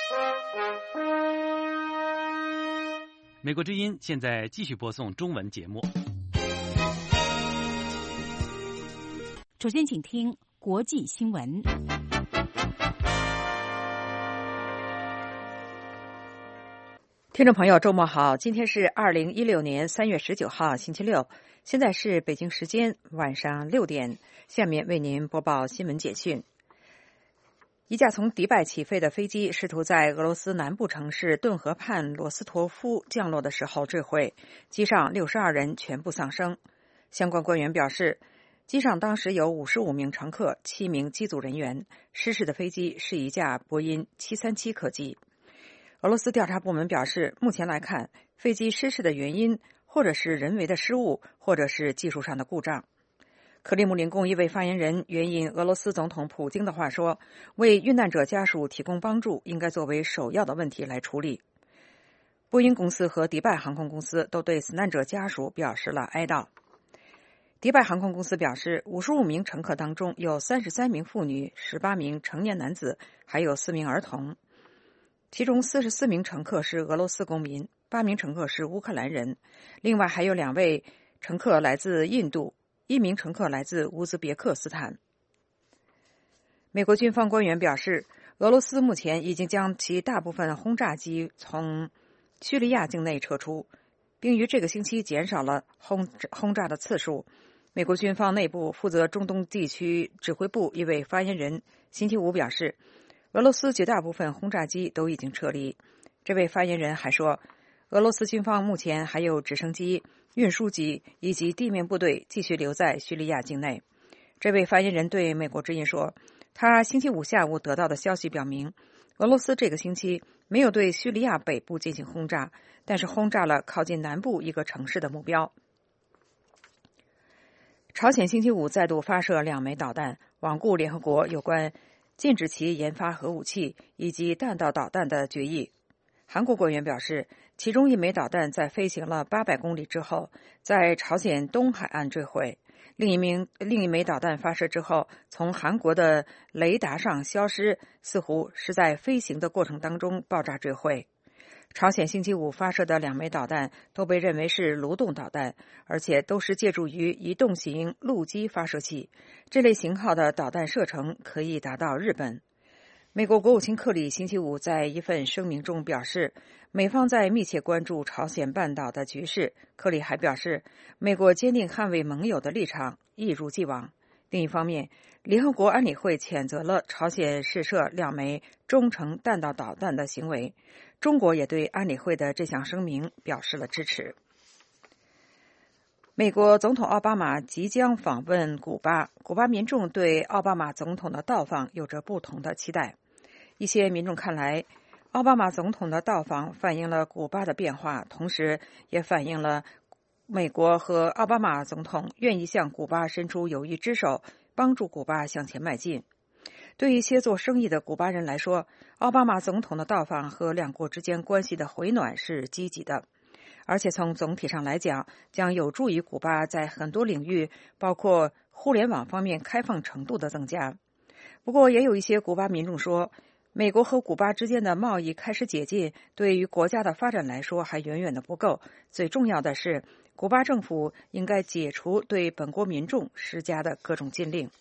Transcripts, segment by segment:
美国之音现在继续播送中文节目。 首先请听国际新闻。 听众朋友，周末好，今天是2016年3月19号，星期六，现在是北京时间晚上6点，下面为您播报新闻简讯。一架从迪拜起飞的飞机试图在俄罗斯南部城市顿河畔罗斯托夫降落的时候坠毁，机上62人全部丧生。相关官员表示，机上当时有55名乘客，7名机组人员。失事的飞机是一架波音737客机。俄罗斯调查部门表示，目前来看，飞机失事的原因或者是人为的失误，或者是技术上的故障。克里姆林宫一位发言人援引俄罗斯总统普京的话说，为遇难者家属提供帮助应该作为首要的问题来处理。波音公司和迪拜航空公司都对死难者家属表示了哀悼。迪拜航空公司表示，55名乘客当中有33名妇女、18名成年男子，还有4名儿童。其中44名乘客是俄罗斯公民，8名乘客是乌克兰人，另外还有2位乘客来自印度，1名乘客来自乌兹别克斯坦。美国军方官员表示，俄罗斯目前已经将其大部分轰炸机从叙利亚境内撤出，并于这个星期减少了轰炸的次数。美国军方内部负责中东地区指挥部一位发言人星期五表示，俄罗斯绝大部分轰炸机都已经撤离。这位发言人还说，俄罗斯军方目前还有直升机、运输机以及地面部队继续留在叙利亚境内。这位发言人对美国之音说，他星期五下午得到的消息表明，俄罗斯这个星期没有对叙利亚北部进行轰炸，但是轰炸了靠近南部一个城市的目标。朝鲜星期五再度发射2枚导弹，罔顾联合国有关禁止其研发核武器以及弹道导弹的决议。韩国官员表示，其中1枚导弹在飞行了800公里之后，在朝鲜东海岸坠毁，另一枚导弹发射之后，从韩国的雷达上消失，似乎是在飞行的过程当中爆炸坠毁。朝鲜星期五发射的2枚导弹都被认为是蠕动导弹，而且都是借助于移动型陆基发射器。这类型号的导弹射程可以达到日本。美国国务卿克里星期五在一份声明中表示，美方在密切关注朝鲜半岛的局势。克里还表示，美国坚定捍卫盟友的立场，一如既往。另一方面，联合国安理会谴责了朝鲜试射2枚中程弹道导弹的行为。中国也对安理会的这项声明表示了支持。美国总统奥巴马即将访问古巴，古巴民众对奥巴马总统的到访有着不同的期待。一些民众看来，奥巴马总统的到访反映了古巴的变化，同时也反映了美国和奥巴马总统愿意向古巴伸出友谊之手，帮助古巴向前迈进。对于一些做生意的古巴人来说，奥巴马总统的到访和两国之间关系的回暖是积极的，而且从总体上来讲，将有助于古巴在很多领域，包括互联网方面开放程度的增加。不过，也有一些古巴民众说，美国和古巴之间的贸易开始解禁，对于国家的发展来说还远远的不够。最重要的是，古巴政府应该解除对本国民众施加的各种禁令。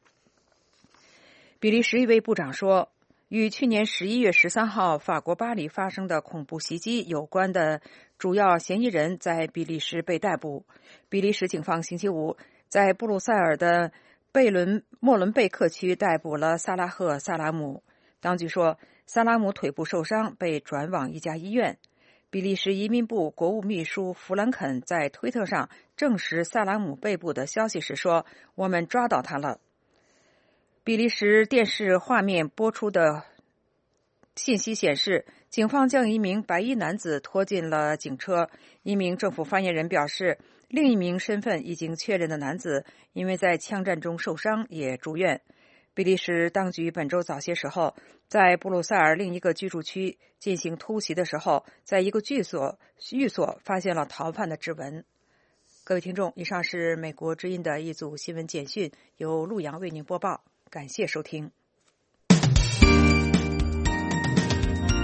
比利时一位部长说，与去年11月13号法国巴黎发生的恐怖袭击有关的主要嫌疑人在比利时被逮捕。比利时警方星期五在布鲁塞尔的莫伦贝克区逮捕了萨拉赫·萨拉姆。当局说，萨拉姆腿部受伤，被转往一家医院。比利时移民部国务秘书弗兰肯在推特上证实萨拉姆被捕的消息时说，我们抓到他了。比利时电视画面播出的信息显示，警方将一名白衣男子拖进了警车。一名政府发言人表示，另一名身份已经确认的男子因为在枪战中受伤也住院。比利时当局本周早些时候在布鲁塞尔另一个居住区进行突袭的时候，在一个寓所发现了逃犯的指纹。各位听众，以上是美国之音的一组新闻简讯，由陆阳为您播报。感谢收听。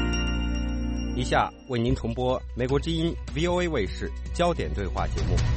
下为您重播美国之音 VOA 卫视焦点对话节目。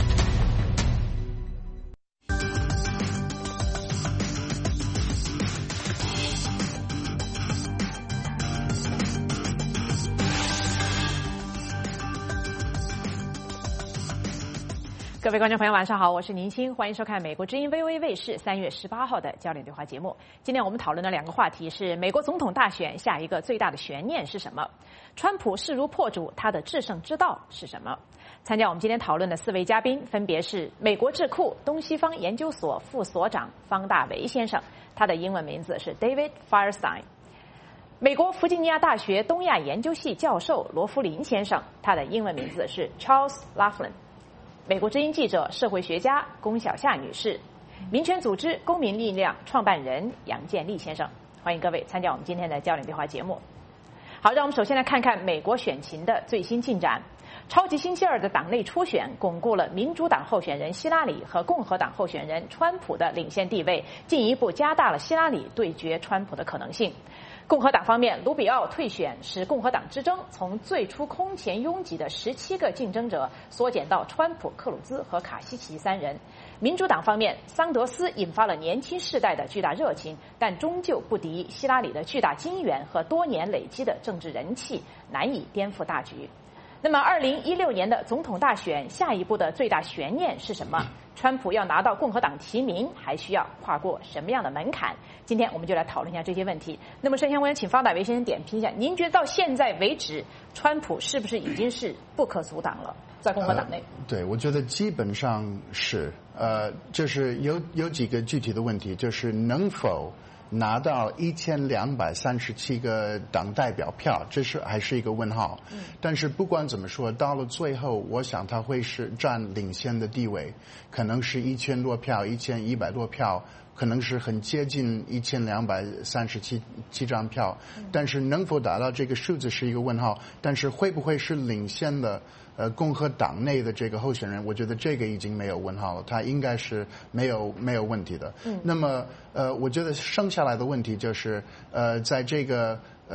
各位观众朋友，晚上好，我是宁欣，欢迎收看美国之音 VOA 卫视3月18号的焦点对话节目。今天我们讨论的2个话题是：美国总统大选下一个最大的悬念是什么？川普势如破竹，他的制胜之道是什么？参加我们今天讨论的4位嘉宾分别是美国智库东西方研究所副所长方大为先生，他的英文名字是 David Firestein；美国弗吉尼亚大学东亚研究系教授罗夫林先生，他的英文名字是 Charles Laughlin；美国之音记者、社会学家龚小夏女士，民权组织公民力量创办人杨建立先生，欢迎各位参加我们今天的焦点对话节目。好，让我们首先来看看美国选情的最新进展。超级星期二的党内初选巩固了民主党候选人希拉里和共和党候选人川普的领先地位，进一步加大了希拉里对决川普的可能性。共和党方面，卢比奥退选使共和党之争从最初空前拥挤的17个竞争者缩减到川普、克鲁兹和卡西奇3人。民主党方面，桑德斯引发了年轻世代的巨大热情，但终究不敌希拉里的巨大金援和多年累积的政治人气，难以颠覆大局。那么2016年的总统大选下一步的最大悬念是什么？川普要拿到共和党提名还需要跨过什么样的门槛？今天我们就来讨论一下这些问题。那么首先我想请方大为先生点评一下，您觉得到现在为止川普是不是已经是不可阻挡了，在共和党内？ 对，我觉得基本上是就是有几个具体的问题，就是能否拿到1237个党代表票，这是还是一个问号。但是不管怎么说，到了最后，我想他会是占领先的地位，可能是1000多票、1100多票，可能是很接近1237张票。但是能否达到这个数字是一个问号。但是会不会是领先的共和党内的这个候选人，我觉得这个已经没有问号了，他应该是没有问题的。那么我觉得剩下来的问题就是在这个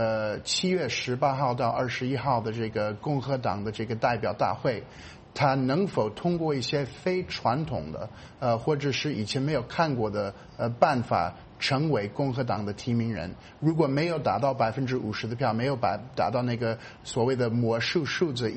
7月18号到21号的这个共和党的这个代表大会，他能否通过一些非传统的或者是以前没有看过的办法成为共和党的提名人？如果没有达到50%的票，没有达到那个所谓的魔术数字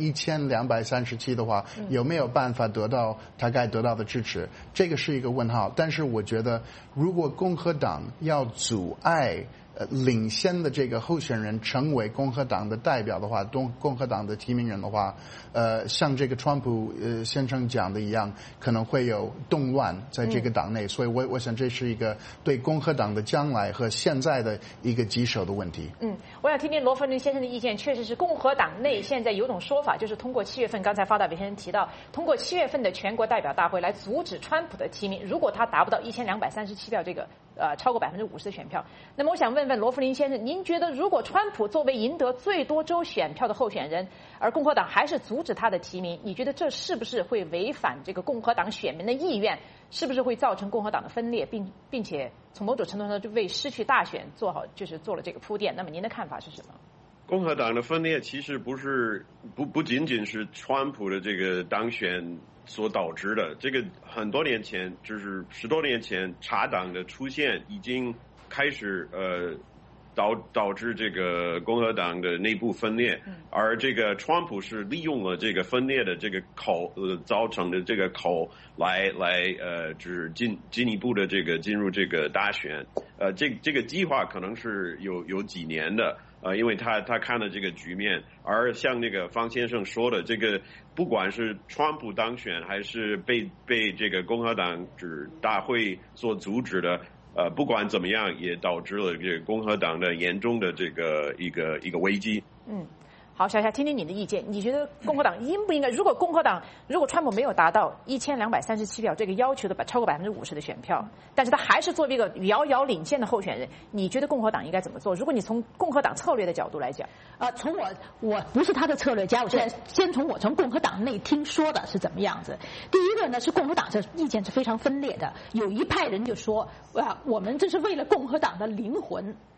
1237的话，有没有办法得到他该得到的支持？这个是一个问号。但是我觉得，如果共和党要阻碍领先的这个候选人成为共和党的代表的话，共和党的提名人的话，像这个川普先生讲的一样，可能会有动乱在这个党内。所以我想这是一个对共和党的将来和现在的一个棘手的问题。 我想听听罗弗林先生的意见。确实是共和党内现在有种说法，就是通过7月份，刚才方大为先生提到，通过7月份的全国代表大会来阻止川普的提名，如果他达不到1237票这个超过50%的选票。那么我想问罗弗林先生，您觉得如果川普作为赢得最多州选票的候选人，而共和党还是阻止他的提名，你觉得这是不是会违反这个共和党选民的意愿？是不是会造成共和党的分裂，并且从某种程度上就为失去大选做了这个铺垫？那么您的看法是什么？ 共和党的分裂其实不仅仅是川普的这个当选所导致的，这个很多年前，就是10多年前，茶党的出现已经开始导致这个共和党的内部分裂，而这个川普是利用了这个分裂的这个口造成的这个口来就是进一步的这个进入这个大选，这个计划可能是有几年的。因为他看了这个局面，而像那个方先生说的，这个不管是川普当选还是被这个共和党大会所阻止的，不管怎么样，也导致了这个共和党的严重的这个一个危机。 好，小夏，听听你的意见。你觉得共和党应不应该？如果川普没有达到1237票这个要求的超过50%的选票，但是他还是作为一个遥遥领先的候选人，你觉得共和党应该怎么做？如果你从共和党策略的角度来讲， 从我不是他的策略家，我现在先从共和党内听说的是怎么样子。第一个呢是共和党这意见是非常分裂的，有一派人就说，我们这是为了共和党的灵魂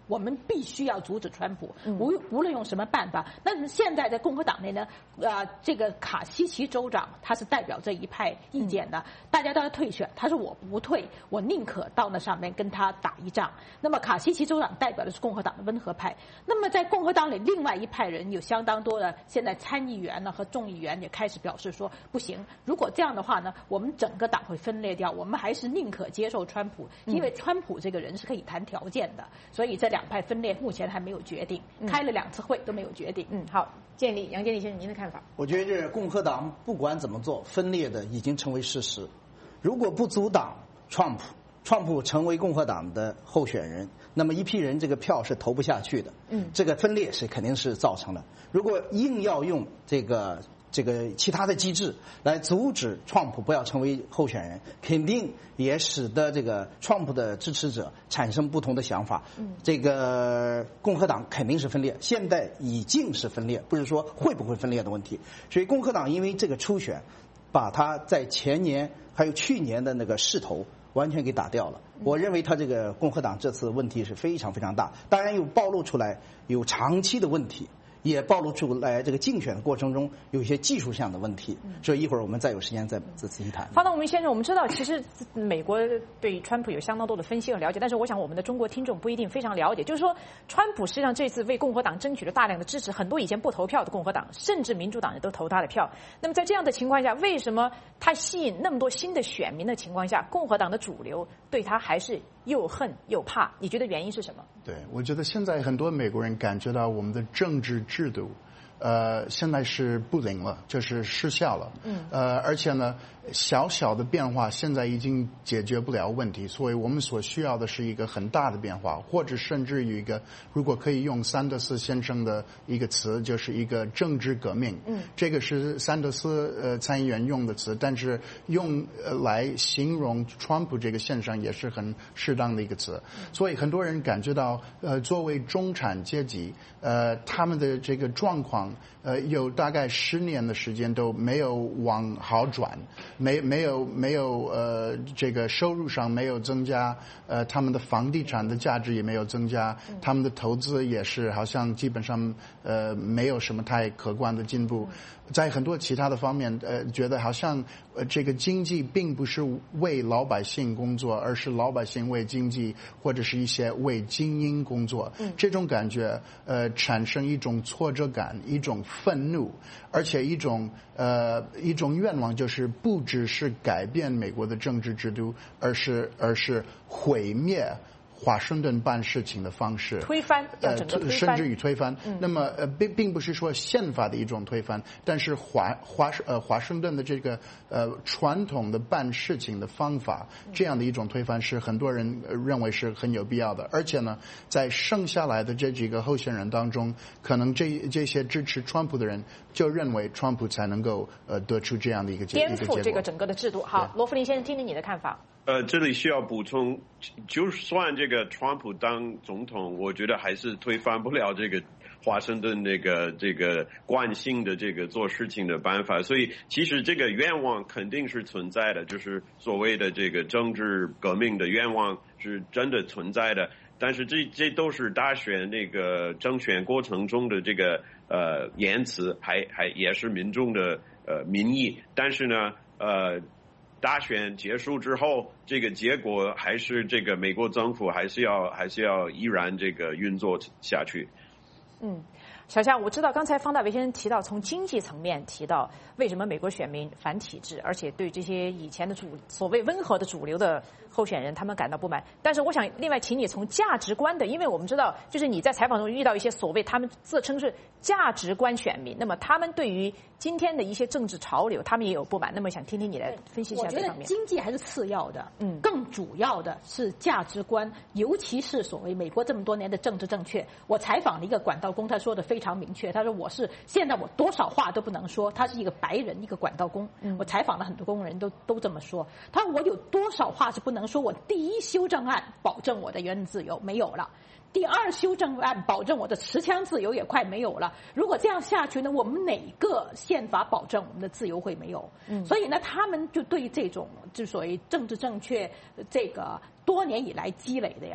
我们必须要阻止川普，无论用什么办法。那么现在在共和党内呢，这个卡西奇州长他是代表这一派意见的，大家都要退选，他说我不退，我宁可到那上面跟他打一仗。那么卡西奇州长代表的是共和党的温和派，那么在共和党里另外一派人有相当多的现在参议员呢和众议员也开始表示说不行，如果这样的话呢，我们整个党会分裂掉，我们还是宁可接受川普，因为川普这个人是可以谈条件的，所以这两派分裂目前还没有决定，开了2次会都没有决定。 好，杨建立先生，您的看法？ 我觉得这共和党不管怎么做，分裂的已经成为事实。如果不阻挡川普成为共和党的候选人，那么一批人这个票是投不下去的。这个分裂是肯定是造成了。如果硬要用这个其他的机制来阻止川普不要成为候选人，肯定也使得这个川普的支持者产生不同的想法。这个共和党肯定是分裂，现在已经是分裂，不是说会不会分裂的问题。所以共和党因为这个初选，把他在前年还有去年的那个势头完全给打掉了。我认为他这个共和党这次问题是非常非常大，当然又暴露出来有长期的问题，也暴露出来这个竞选的过程中有一些技术上的问题，所以一会儿我们再有时间再仔细谈。 方道文先生，我们知道其实美国对川普有相当多的分析和了解，但是我想我们的中国听众不一定非常了解。就是说，川普实际上这次为共和党争取了大量的支持，很多以前不投票的共和党，甚至民主党人都投他的票。那么在这样的情况下，为什么他吸引那么多新的选民的情况下，共和党的主流对他还是又恨又怕？你觉得原因是什么？ 对，我觉得现在很多美国人感觉到我们的政治制度现在是不灵了，就是失效了。而且呢，小小的变化现在已经解决不了问题，所以我们所需要的是一个很大的变化，或者甚至于一个，如果可以用桑德斯先生的一个词，就是一个政治革命。这个是桑德斯参议员用的词，但是用来形容川普这个现象也是很适当的一个词。所以很多人感觉到作为中产阶级，他们的这个状况有大概10年的时间都没有往好转，没有这个收入上没有增加，他们的房地产的价值也没有增加，他们的投资也是好像基本上没有什么太可观的进步。在很多其他的方面觉得好像这个经济并不是为老百姓工作，而是老百姓为经济，或者是一些为精英工作。这种感觉产生一种挫折感，一种愤怒，而且一种愿望，就是不只是改变美国的政治制度，而是毁灭华盛顿办事情的方式， 推翻， 甚至于推翻。那么并不是说宪法的一种推翻，但是华盛顿的这个传统的办事情的方法，这样的一种推翻是很多人认为是很有必要的。而且呢，在剩下来的这几个候选人当中，可能这些支持川普的人就认为川普才能够得出这样的一个结果，颠覆这个整个的制度。好，罗弗林先生，听听你的看法。 这里需要补充，就算这个川普当总统，我觉得还是推翻不了这个华盛顿这个惯性的这个做事情的办法。所以其实这个愿望肯定是存在的，就是所谓的这个政治革命的愿望是真的存在的。但是这都是大选那个争选过程中的这个言辞，还也是民众的民意。但是呢大选结束之后，这个结果还是这个美国政府还是要依然这个运作下去。 小夏，我知道刚才方大为先生提到，从经济层面提到为什么美国选民反体制，而且对这些以前的所谓温和的主流的候选人他们感到不满。但是我想另外请你从价值观的，因为我们知道就是你在采访中遇到一些所谓他们自称是价值观选民，那么他们对于今天的一些政治潮流他们也有不满，那么想听听你来分析一下这方面。 我觉得经济还是次要的，更主要的是价值观，尤其是所谓美国这么多年的政治正确。我采访了一个管道工，他说的非常明确，他说现在我多少话都不能说，他是一个白人，一个管道工。我采访了很多工人都这么说，他说我有多少话是不能说，我第一修正案保证我的言论自由没有了，第二修正案保证我的持枪自由也快没有了。如果这样下去呢，我们哪个宪法保证我们的自由会没有？所以呢，他们就对这种就所谓政治正确这个多年以来积累的呀，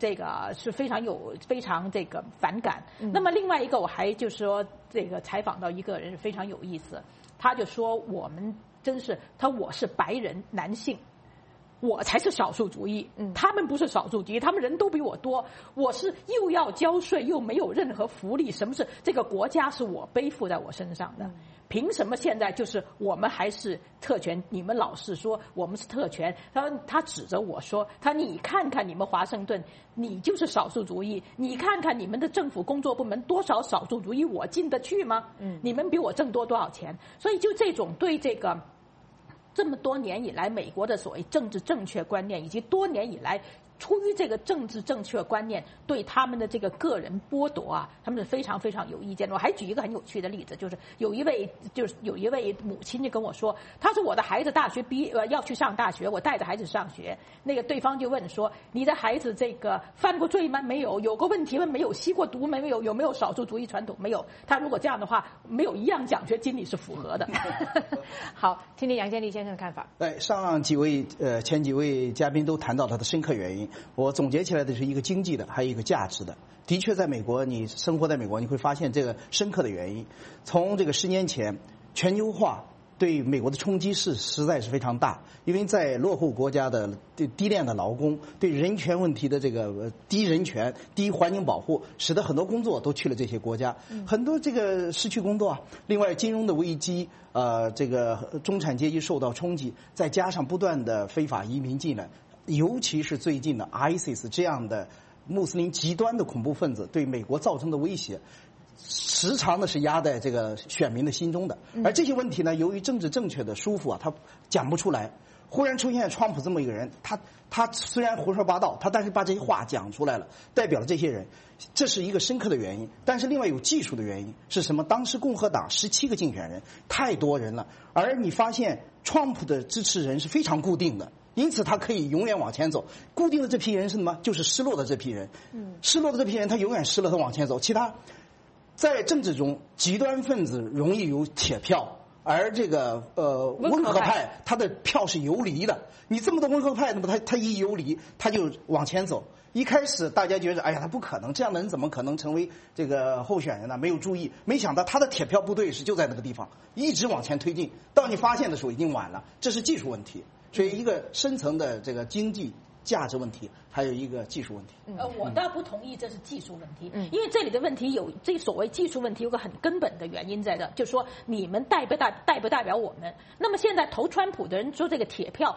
这个是非常这个反感。那么另外一个，我还就是说这个采访到一个人非常有意思，他就说我们真是我是白人男性。我才是少数族裔，他们不是少数族裔，他们人都比我多。我是又要交税，又没有任何福利，什么是这个国家是我背负在我身上的？凭什么现在就是我们还是特权？你们老是说我们是特权，他指着我说，你看看你们华盛顿，你就是少数族裔，你看看你们的政府工作部门多少少数族裔，我进得去吗？你们比我挣多少钱？所以就这种对这个。这么多年以来，美国的所谓政治正确观念，以及多年以来出于这个政治正确观念对他们的这个个人剥夺啊，他们是非常非常有意见的。我还举一个很有趣的例子，就是有一位母亲就跟我说，她说我的孩子大学要去上大学，我带着孩子上学，那个对方就问说，你的孩子这个犯过罪吗？没有。有过问题吗？没有。吸过毒没有？有没有少数族裔传统？没有。他如果这样的话，没有一样奖学金你是符合的。 好，听听杨建立先生的看法。 上前几位嘉宾都谈到他的深刻原因。我总结起来的是一个经济的，还有一个价值的。的确，在美国，你生活在美国，你会发现这个深刻的原因。从这个10年前，全球化对美国的冲击实在是非常大，因为在落后国家的低廉的劳工，对人权问题的这个低人权、低环境保护，使得很多工作都去了这些国家，很多这个失去工作啊。另外，金融的危机，这个中产阶级受到冲击，再加上不断的非法移民进来。尤其是最近的 ISIS 这样的穆斯林极端的恐怖分子对美国造成的威胁，时常的是压在这个选民的心中的。而这些问题呢，由于政治正确的束缚啊，他讲不出来。忽然出现川普这么一个人，他虽然胡说八道，但是把这些话讲出来了，代表了这些人，这是一个深刻的原因。但是另外有技术的原因是什么？当时共和党17个竞选人，太多人了，而你发现川普的支持人是非常固定的。因此，他可以永远往前走。固定的这批人是什么？就是失落的这批人。失落的这批人，他永远失落，他往前走。其他，在政治中，极端分子容易有铁票，而这个温和派，他的票是游离的。你这么多温和派，那么他一游离，他就往前走。一开始大家觉得，哎呀，他不可能，这样的人怎么可能成为这个候选人呢？没有注意，没想到他的铁票部队就在那个地方，一直往前推进。到你发现的时候，已经晚了。这是技术问题。所以，一个深层的这个经济价值问题，还有一个技术问题。 我倒不同意这是技术问题，因为这里的问题这所谓技术问题有个很根本的原因在这，就是说你们代不代表我们？那么现在投川普的人说这个铁票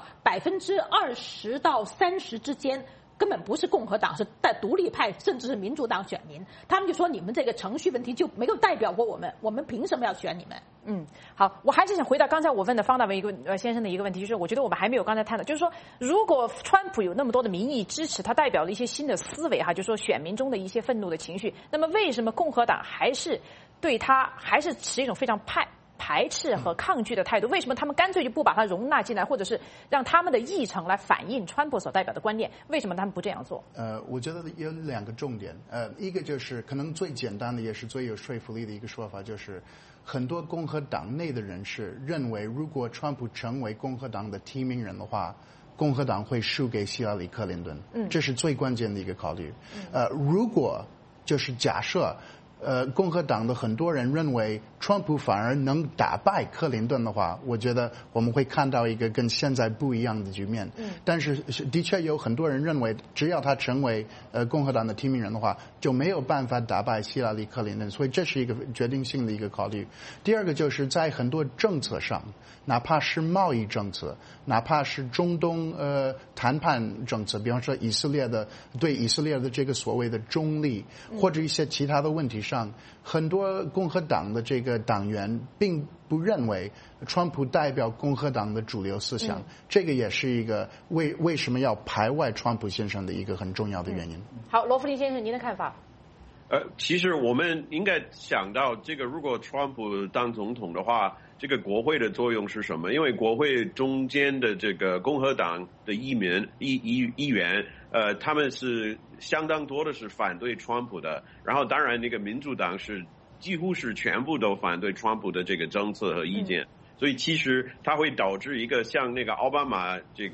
20%到30%之间。根本不是共和党，是独立派，甚至是民主党选民。他们就说你们这个程序问题就没有代表过我们，我们凭什么要选你们？ 好，我还是想回到刚才我问的方大为先生的一个问题，就是我觉得我们还没有刚才谈的，就是说，如果川普有那么多的民意支持，他代表了一些新的思维就是说选民中的一些愤怒的情绪，那么为什么共和党还是对他还是持一种非常排斥和抗拒的态度？为什么他们干脆就不把它容纳进来，或者是让他们的议程来反映川普所代表的观念？为什么他们不这样做？ 我觉得有2个重点。一个就是可能最简单的也是最有说服力的一个说法，就是很多共和党内的人士认为，如果川普成为共和党的提名人的话，共和党会输给希拉里·克林顿。这是最关键的一个考虑。如果就是假设。共和党的很多人认为川普反而能打败克林顿的话，我觉得我们会看到一个跟现在不一样的局面。但是的确有很多人认为，只要他成为共和党的提名人的话，就没有办法打败希拉里·克林顿，所以这是一个决定性的一个考虑。第二个就是在很多政策上，哪怕是贸易政策，哪怕是中东谈判政策，比方说对以色列的这个所谓的中立，或者一些其他的问题上，很多共和党的这个党员并不认为川普代表共和党的主流思想，这个也是一个为什么要排外川普先生的一个很重要的原因。 好，罗弗林先生，您的看法？ 其实我们应该想到，这个如果川普当总统的话，这个国会的作用是什么？因为国会中间的这个共和党的议员，他们是相当多的是反对川普的，然后当然那个民主党是几乎是全部都反对川普的这个政策和意见。 所以其实它会导致一个像那个奥巴马这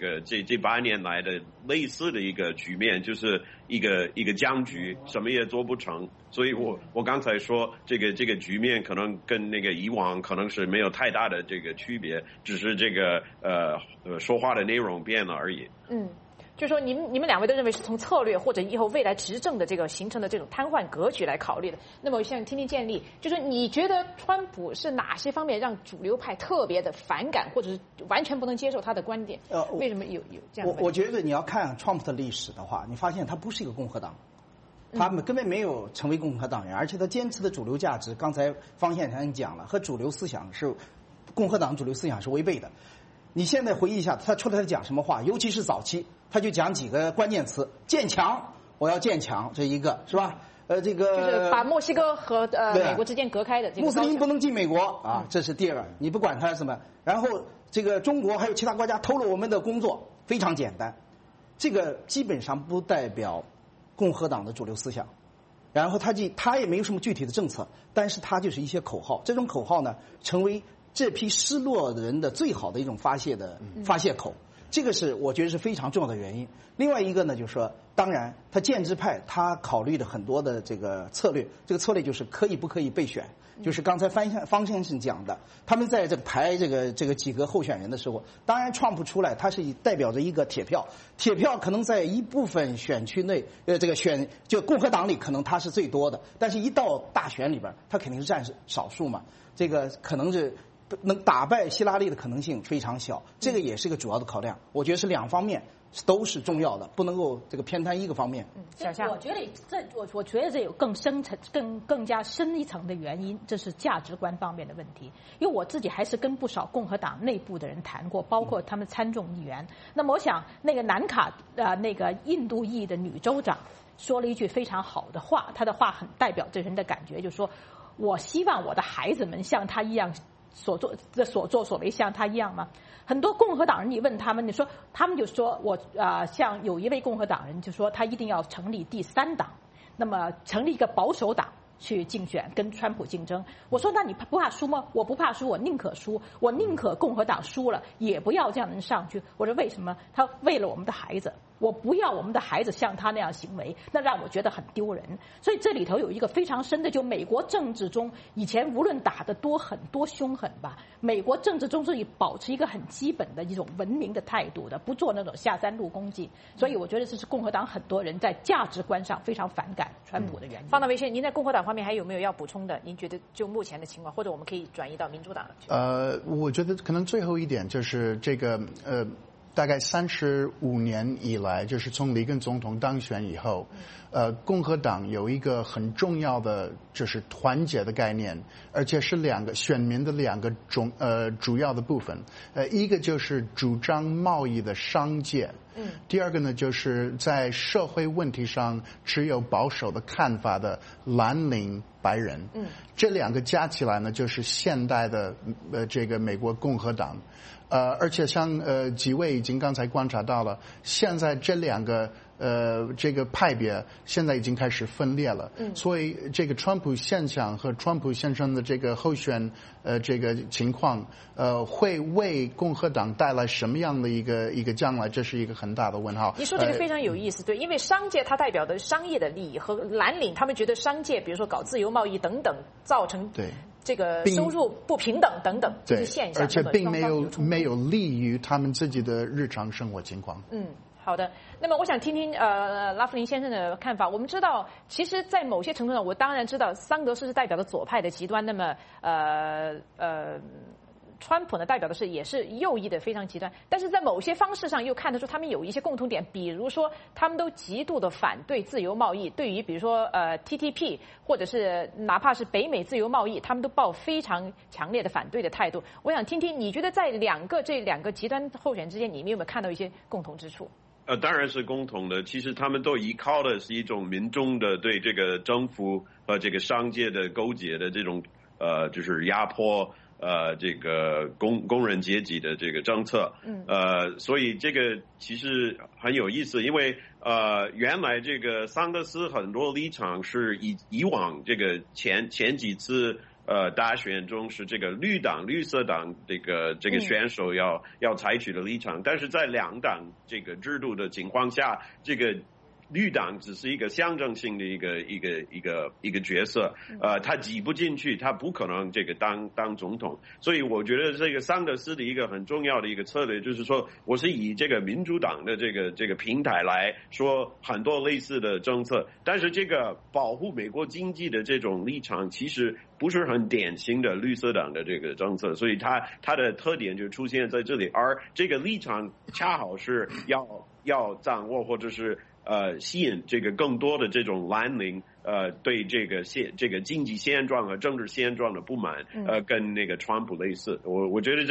8年来的类似的一个局面，就是一个僵局，什么也做不成。所以我刚才说这个局面可能跟那个以往可能是没有太大的这个区别，只是这个说话的内容变了而已。 就是说你们两位都认为是从策略或者以后未来执政的这个形成的这种瘫痪格局来考虑的。那么我想听听建立，就是你觉得川普是哪些方面让主流派特别的反感，或者是完全不能接受他的观点？为什么有这样的？ 我觉得你要看川普的历史的话，你发现他不是一个共和党。他们根本没有成为共和党人，而且他坚持的主流价值，刚才方宪常讲了，和主流思想是共和党主流思想是违背的。你现在回忆一下，他出来讲什么话？尤其是早期，他就讲几个关键词：建墙，我要建墙，这一个是吧？这个就是把墨西哥和美国之间隔开的这个。 穆斯林不能进美国啊，这是第二。你不管他什么，然后这个中国还有其他国家偷了我们的工作，非常简单，这个基本上不代表共和党的主流思想。然后他也没有什么具体的政策，但是他就是一些口号。这种口号呢，成为这批失落的人的最好的一种发泄口，这个是我觉得是非常重要的原因。另外一个呢，就是说，当然他建制派他考虑的很多的这个策略，这个策略就是可以不可以被选，就是刚才方先生讲的，他们在这个排这个几个候选人的时候，当然川普出来，他是代表着一个铁票可能在一部分选区内，就共和党里可能他是最多的，但是一到大选里边，他肯定是占少数嘛，这个可能是能打败希拉里的可能性非常小，这个也是个主要的考量。我觉得是两方面都是重要的，不能够这个偏袒一个方面。 小夏， 我觉得这有更加深一层的原因，这是价值观方面的问题。因为我自己还是跟不少共和党内部的人谈过，包括他们参众议员。那么我想，那个南卡那个印度裔的女州长说了一句非常好的话，她的话很代表这人的感觉，就是说我希望我的孩子们像她一样。所作所为像他一样吗？很多共和党人，你问他们，他们就说像有一位共和党人就说他一定要成立第三党，那么成立一个保守党去竞选，跟川普竞争。我说那你不怕输吗？我不怕输，我宁可输，我宁可共和党输了，也不要这样人上去。我说为什么？他为了我们的孩子。我不要我们的孩子像他那样行为，那让我觉得很丢人。所以这里头有一个非常深的，就美国政治中以前无论打得多狠多凶狠吧，美国政治中是保持一个很基本的一种文明的态度的，不做那种下三路攻击。所以我觉得这是共和党很多人在价值观上非常反感川普的原因。 方大维先生，您在共和党方面还有没有要补充的？您觉得就目前的情况，或者我们可以转移到民主党去？ 我觉得可能最后一点就是这个大概35年以来，就是从里根总统当选以后，共和党有一个很重要的就是团结的概念，而且是选民的两个主要的部分，一个就是主张贸易的商界，第二个呢就是在社会问题上持有保守的看法的蓝领白人，这两个加起来呢就是现代的这个美国共和党。而且像几位已经刚才观察到了，现在这两个这个派别现在已经开始分裂了，所以这个川普现象和川普先生的这个候选这个情况会为共和党带来什么样的一个将来，这是一个很大的问号。 你说这个非常有意思，对，因为商界它代表的商业的利益和蓝领他们觉得商界比如说搞自由贸易等等造成对这个收入不平等等等这些现象， 而且并没有利于他们自己的日常生活情况。 好的，那么我想听听拉夫林先生的看法。我们知道，其实，在某些程度上，我当然知道桑德斯是代表的左派的极端，那么川普呢代表的也是右翼的非常极端，但是在某些方式上又看得出他们有一些共同点，比如说他们都极度的反对自由贸易，对于比如说TTP 或者是哪怕是北美自由贸易，他们都抱非常强烈的反对的态度。我想听听你觉得在这两个极端候选之间，你们有没有看到一些共同之处？ 当然是共同的。其实他们都依靠的是一种民众的对这个政府和这个商界的勾结的这种就是压迫这个工人阶级的这个政策。所以这个其实很有意思，因为原来这个桑德斯很多立场是以往这个前几次大选中是这个绿色党这个选手要采取的立场，但是在两党这个制度的情况下，这个绿党只是一个象征性的一个角色，他挤不进去，他不可能这个当总统，所以我觉得这个桑德斯的一个很重要的一个策略就是说，我是以这个民主党的这个平台来说很多类似的政策，但是这个保护美国经济的这种立场其实不是很典型的绿色党的这个政策，所以它的特点就出现在这里，而这个立场恰好是要掌握或者是吸引这个更多的这种蓝领对这个经济现状和政治现状的不满，跟那个川普类似。我觉得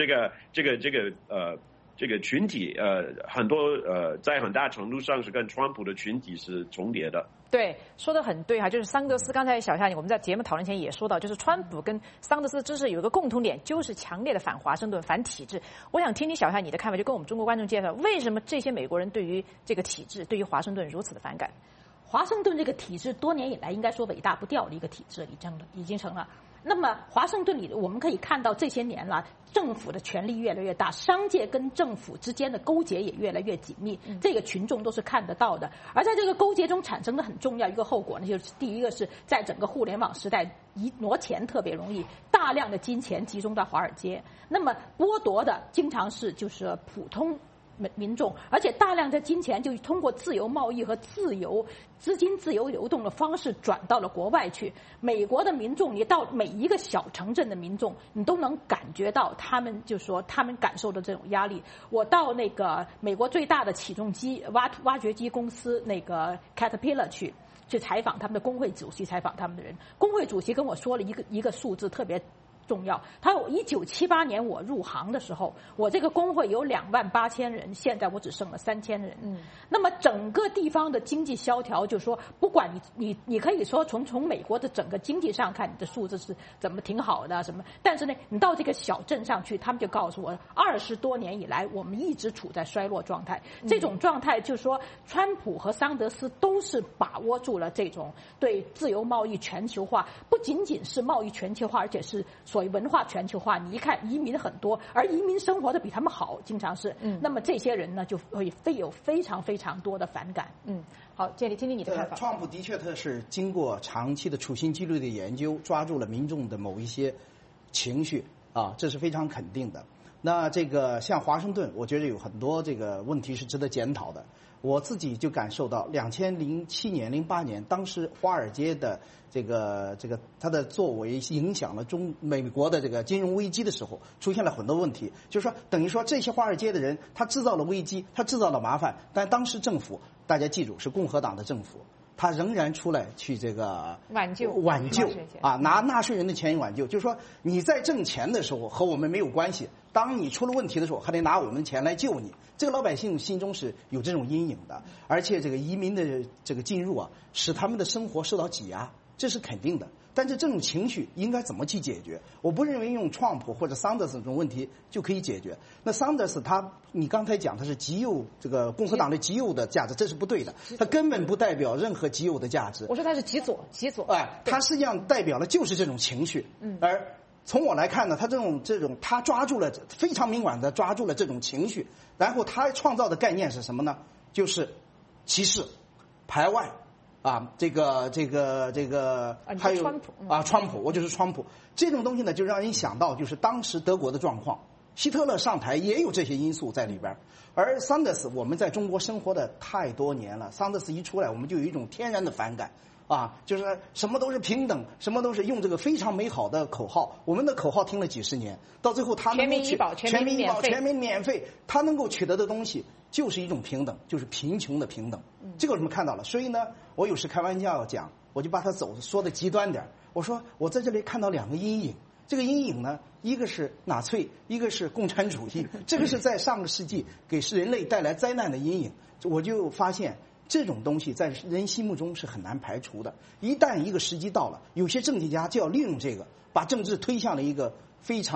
这个群体很多在很大程度上是跟川普的群体是重叠的。 对，说得很对哈，就是桑德斯刚才小夏我们在节目讨论前也说到，就是川普跟桑德斯支持有一个共同点，就是强烈的反华盛顿、反体制。我想听听小夏你的看法，就跟我们中国观众介绍，为什么这些美国人对于这个体制、对于华盛顿如此的反感？ 华盛顿这个体制多年以来应该说伟大不掉的一个体制已经成了。那么华盛顿里我们可以看到这些年了，政府的权力越来越大，商界跟政府之间的勾结也越来越紧密，这个群众都是看得到的。而在这个勾结中产生的很重要一个后果呢，就是第一个是在整个互联网时代挪钱特别容易，大量的金钱集中到华尔街，那么剥夺的经常是就是普通民众，而且大量的金钱就通过自由贸易和资金自由流动的方式转到了国外去。美国的民众，你到每一个小城镇的民众，你都能感觉到他们感受的这种压力。我到那个美国最大的起重机挖掘机公司那个 Caterpillar 去采访他们的工会主席，采访他们的人，工会主席跟我说了一个数字特别重要。他说1978年我入行的时候，我这个工会有28000人，现在我只剩了3000人。那么整个地方的经济萧条，就是说不管你可以说从美国的整个经济上看，你的数字是怎么挺好的什么，但是呢，你到这个小镇上去，他们就告诉我，20多年以来我们一直处在衰落状态。这种状态就是说，川普和桑德斯都是把握住了这种对自由贸易全球化，不仅仅是贸易全球化，而且是所谓文化全球化。你一看移民很多，而移民生活的比他们好，经常是。那么这些人呢，就会有非常非常多的反感。 好，建立听听你的看法。 川普的确他是经过长期的处心积虑的研究，抓住了民众的某一些情绪啊，这是非常肯定的。那这个像华盛顿，我觉得有很多这个问题是值得检讨的。我自己就感受到2007年、08年，当时华尔街的这个他的作为影响了美国的这个金融危机的时候，出现了很多问题。就是说，等于说这些华尔街的人，他制造了危机，他制造了麻烦，但当时政府，大家记住是共和党的政府，他仍然出来去这个挽救啊，拿纳税人的钱挽救。就是说你在挣钱的时候和我们没有关系，当你出了问题的时候，还得拿我们的钱来救你。这个老百姓心中是有这种阴影的，而且这个移民的这个进入啊，使他们的生活受到挤压，这是肯定的。但是这种情绪应该怎么去解决？我不认为用川普或者桑德斯这种问题就可以解决。那桑德斯你刚才讲他是极右，这个共和党的极右的价值，这是不对的，他根本不代表任何极右的价值。 我说他是极左。 他实际上代表的就是这种情绪。而从我来看呢，他这种他抓住了非常明显的抓住了这种情绪，然后他创造的概念是什么呢？就是歧视、排外。这个还有川普，我就是川普这种东西呢，就让人想到就是当时德国的状况，希特勒上台也有这些因素在里边。而桑德斯，我们在中国生活的太多年了，桑德斯一出来，我们就有一种天然的反感。就是什么都是平等，什么都是用这个非常美好的口号。我们的口号听了几十年，到最后他能够全民医保、全民免费，他能够取得的东西就是一种平等，就是贫穷的平等。这个我们看到了。所以呢，我有时开玩笑讲，我就把他说的极端点。我说我在这里看到两个阴影，这个阴影呢，一个是纳粹，一个是共产主义。这个是在上个世纪给人类带来灾难的阴影。我就发现这种东西在人心目中是很难排除的。一旦一个时机到了，有些政治家就要利用这个，把政治推向了一个非常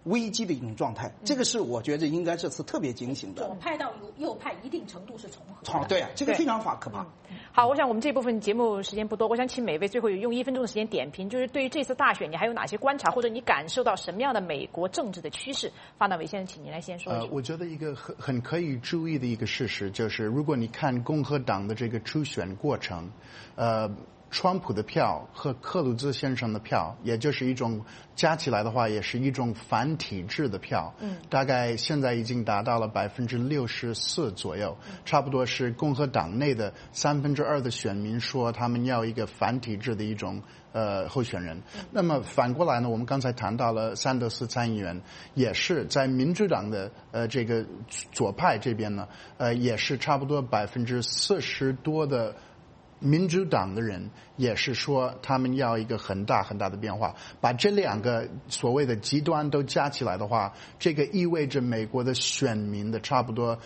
危机的一种状态。这个是我觉得应该这次特别警醒的。 左派到右派一定程度是重合的。 对啊，这个非常可怕。 好，我想我们这部分节目时间不多，我想请每位最后用1分钟的时间点评，就是对于这次大选，你还有哪些观察，或者你感受到什么样的美国政治的趋势？方大伟先生，请您来先说一句。 我觉得一个很可以注意的一个事实就是，如果你看共和党的这个初选过程，川普的票和克鲁兹先生的票，也就是一种加起来的话，也是一种反体制的票。大概现在已经达到了64%左右，差不多是共和党内的2/3的选民说他们要一个反体制的一种候选人。那么反过来呢，我们刚才谈到了桑德斯参议员，也是在民主党的这个左派这边呢，也是差不多40%多的。民主党的人也是说他们要一个很大的变化，把这两个所谓的极端都加起来的话，这个意味着美国的选民的差不多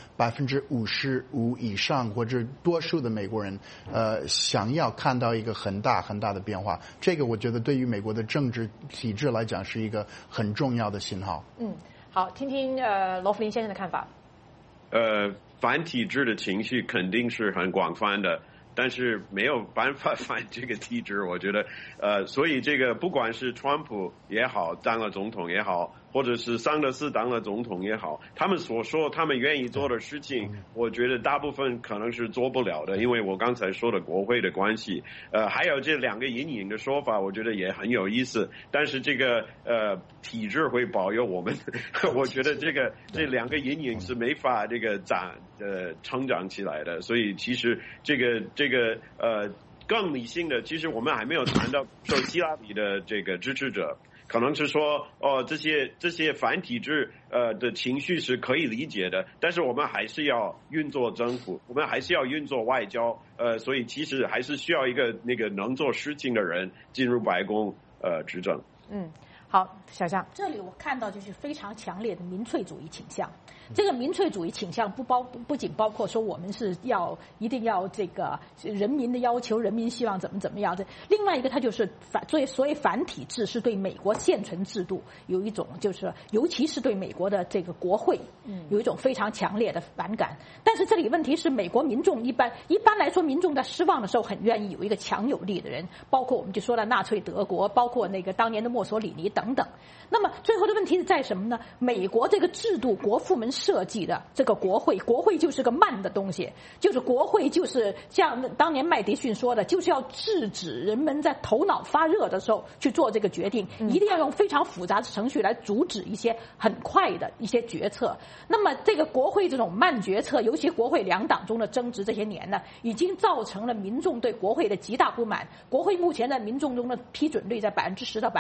55%以上或者多数的美国人想要看到一个很大的变化。这个我觉得对于美国的政治体制来讲是一个很重要的信号。 好，听听罗弗林先生的看法。 反体制的情绪肯定是很广泛的。但是没有办法反这个体制，我觉得，所以这个不管是川普也好，当了总统也好，或者是桑德斯当了总统也好，他们所说他们愿意做的事情，我觉得大部分可能是做不了的，因为我刚才说的国会的关系，还有这两个阴影的说法，我觉得也很有意思。但是这个体制会保佑我们，我觉得这两个阴影是没法这个成长起来的，所以其实这个更理性的，其实我们还没有谈到说希拉里的这个支持者，可能是说这些反体制的情绪是可以理解的，但是我们还是要运作政府，我们还是要运作外交，所以其实还是需要一个那个能做事情的人进入白宫执政。 好，小夏， 这里我看到就是非常强烈的民粹主义倾向。这个民粹主义倾向不仅包括说我们是一定要这个人民的要求，人民希望怎么样的。另外一个，它就是所谓反体制是对美国现存制度有一种就是尤其是对美国的这个国会有一种非常强烈的反感。但是这里问题是，美国民众一般来说，民众在失望的时候很愿意有一个强有力的人，包括我们就说了纳粹德国，包括那个当年的墨索里尼等等。那么最后的问题是在什么呢？美国这个制度，国父们设计的这个国会就是个慢的东西，就是国会就是像当年麦迪逊说的，就是要制止人们在头脑发热的时候去做这个决定，一定要用非常复杂的程序来阻止一些很快的一些决策。那么这个国会这种慢决策，尤其国会两党中的争执这些年呢，已经造成了民众对国会的极大不满。国会目前在民众中的批准率在10%到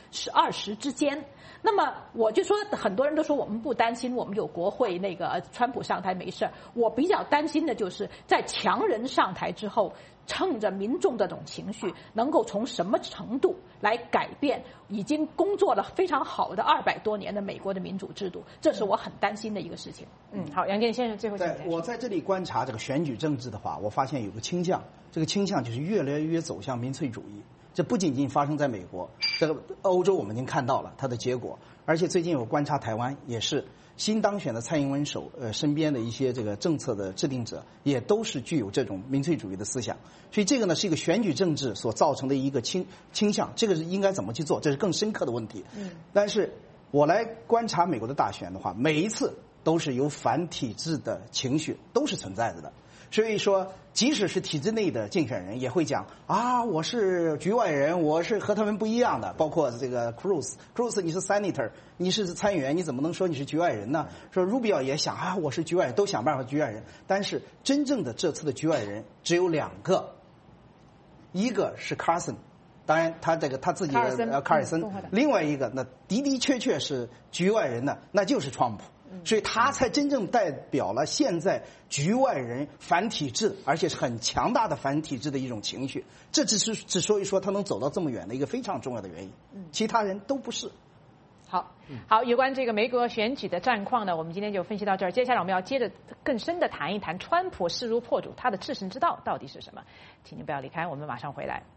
20%之间。那么我就说，很多人都说我们不担心，我们有国会那个川普上台没事。我比较担心的就是在强人上台之后，趁着民众这种情绪，能够从什么程度来改变已经工作了非常好的200多年的美国的民主制度，这是我很担心的一个事情。 好，杨建先生最后我在这里观察这个选举政治的话，我发现有个倾向，这个倾向就是越来越走向民粹主义。这不仅仅发生在美国，这个欧洲我们已经看到了它的结果，而且最近有观察台湾，也是新当选的蔡英文身边的一些这个政策的制定者，也都是具有这种民粹主义的思想。所以这个呢是一个选举政治所造成的一个倾向，这个是应该怎么去做，这是更深刻的问题。但是我来观察美国的大选的话，每一次都是有反体制的情绪都是存在着的。所以说，即使是体制内的竞选人也会讲我是局外人，我是和他们不一样的。包括这个 Cruz 你是 Senator， 你是参议员，你怎么能说你是局外人呢？说 Rubio 也想我是局外人，都想办法局外人。但是真正的这次的局外人只有2个，一个是 Carson， 当然他自己的卡尔森，另外一个那的确是局外人呢，那就是川普。所以他才真正代表了现在局外人反体制，而且是很强大的反体制的一种情绪。这之所以说他能走到这么远的一个非常重要的原因，其他人都不是。 好，有关这个美国选举的战况呢，我们今天就分析到这儿。接下来我们要接着更深的谈一谈川普势如破竹，他的制胜之道到底是什么？请您不要离开，我们马上回来。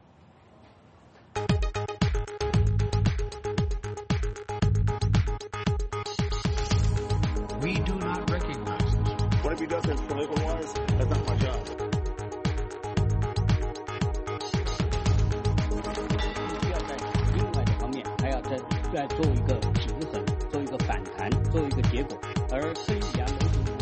We do not recognize this. What if he does his political wires? That's not my job. 需要在另外的方面还要再做一个平衡，做一个反弹，做一个结果，而孙宇阳。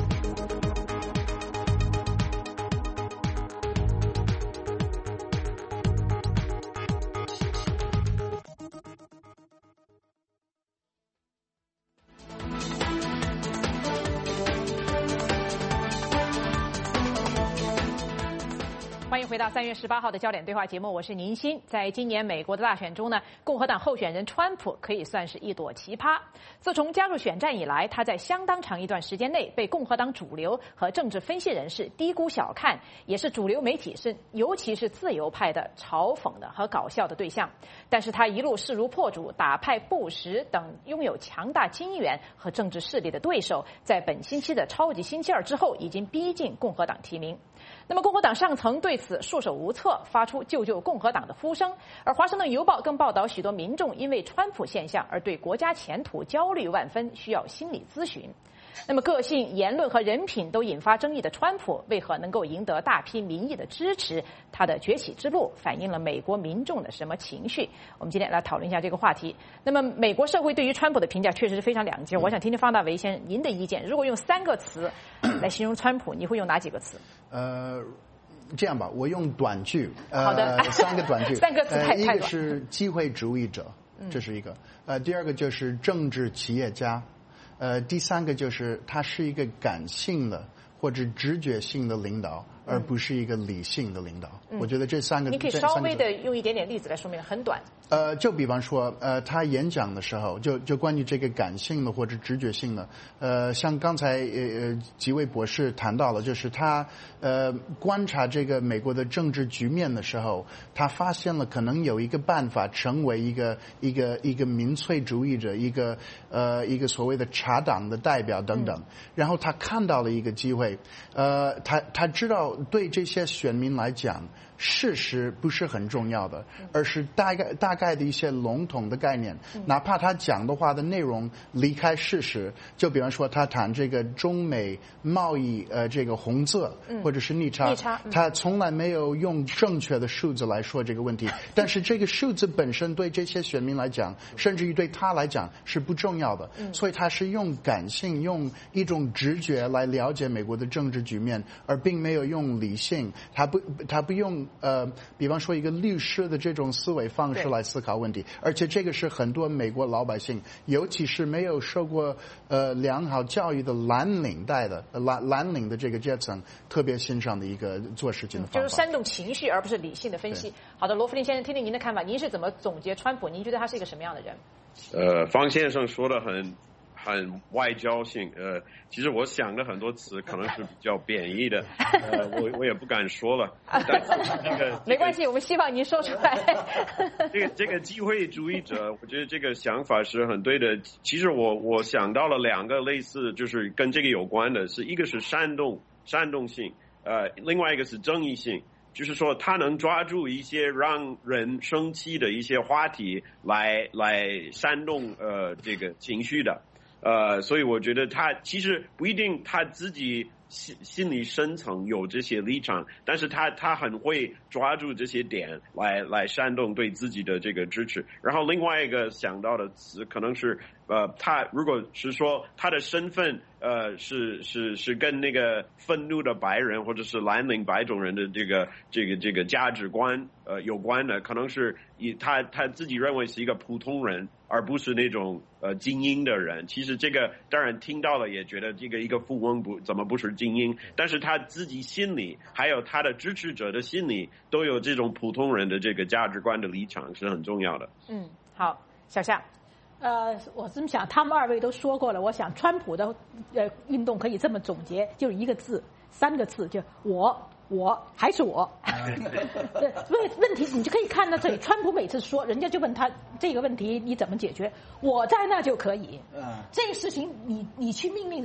欢迎回到3月18号的焦点对话节目，我是宁欣。在今年美国的大选中呢，共和党候选人川普可以算是一朵奇葩。自从加入选战以来，他在相当长一段时间内被共和党主流和政治分析人士低估小看，也是主流媒体尤其是自由派的嘲讽的和搞笑的对象。但是他一路势如破竹，打败布什等拥有强大经验和政治势力的对手，在本星期的超级星期二之后，已经逼近共和党提名。那么共和党上层对此束手无策，发出救救共和党的呼声。而华盛顿邮报更报道，许多民众因为川普现象而对国家前途焦虑万分，需要心理咨询。那么个性、言论和人品都引发争议的川普，为何能够赢得大批民意的支持？他的崛起之路反映了美国民众的什么情绪？我们今天来讨论一下这个话题。那么美国社会对于川普的评价确实是非常两极，我想听听方大为先生您的意见。如果用3个词来形容川普，你会用哪几个词？ 这样吧，我用短句。 好的 ，3个短句。 3个词太短。 一个是机会主义者，这是一个。第二个就是政治企业家。第3个就是他是一个感性的或者直觉性的领导，而不是一个理性的领导。我觉得这3个。 你可以稍微的用一点点例子来说明，很短。 就比方说，他演讲的时候，就关于这个感性的或者直觉性的，像刚才几位博士谈到了，就是他观察这个美国的政治局面的时候，他发现了可能有一个办法成为一个民粹主义者，一个所谓的茶党的代表等等，然后他看到了一个机会，他知道对这些选民来讲，事实不是很重要的，而是大概的一些笼统的概念，哪怕他讲的话的内容离开事实，就比方说他谈这个中美贸易这个红字或者是逆差，他从来没有用正确的数字来说这个问题，但是这个数字本身对这些选民来讲，甚至于对他来讲是不重要的，所以他是用感性，用一种直觉来了解美国的政治局面，而并没有用理性，他不用比方说一个律师的这种思维方式来思考问题，而且这个是很多美国老百姓，尤其是没有受过良好教育的蓝领的这个阶层特别欣赏的一个做事情的方法， 就是煽动情绪而不是理性的分析。好的，罗弗林先生，听听您的看法，您是怎么总结川普？您觉得他是一个什么样的人？ 方先生说的很外交性，其实我想的很多词可能是比较贬义的，我也不敢说了。但是这个没关系，我们希望您说出来。 这个机会主义者，我觉得这个想法是很对的。其实我想到了2个类似，就是跟这个有关的，一个是煽动性，另外一个是争议性。就是说，他能抓住一些让人生气的一些话题来煽动这个情绪的。所以我觉得他其实不一定他自己心理深层有这些立场，但是他很会抓住这些点来煽动对自己的这个支持。然后另外一个想到的词可能是他如果是说他的身份是跟那个愤怒的白人或者是蓝领白种人的这个价值观有关的，可能是他自己认为是一个普通人，而不是那种精英的人。其实这个当然听到了也觉得这个一个富翁怎么不是精英，但是他自己心里还有他的支持者的心里都有这种普通人的这个价值观的立场是很重要的。 好，小夏。 我这么想，他们2位都说过了。我想，川普的运动可以这么总结，就是1个字、3个字，就我还是我。问题你就可以看到这里，川普每次说，人家就问他这个问题你怎么解决，我在那就可以。这个事情你去命令着。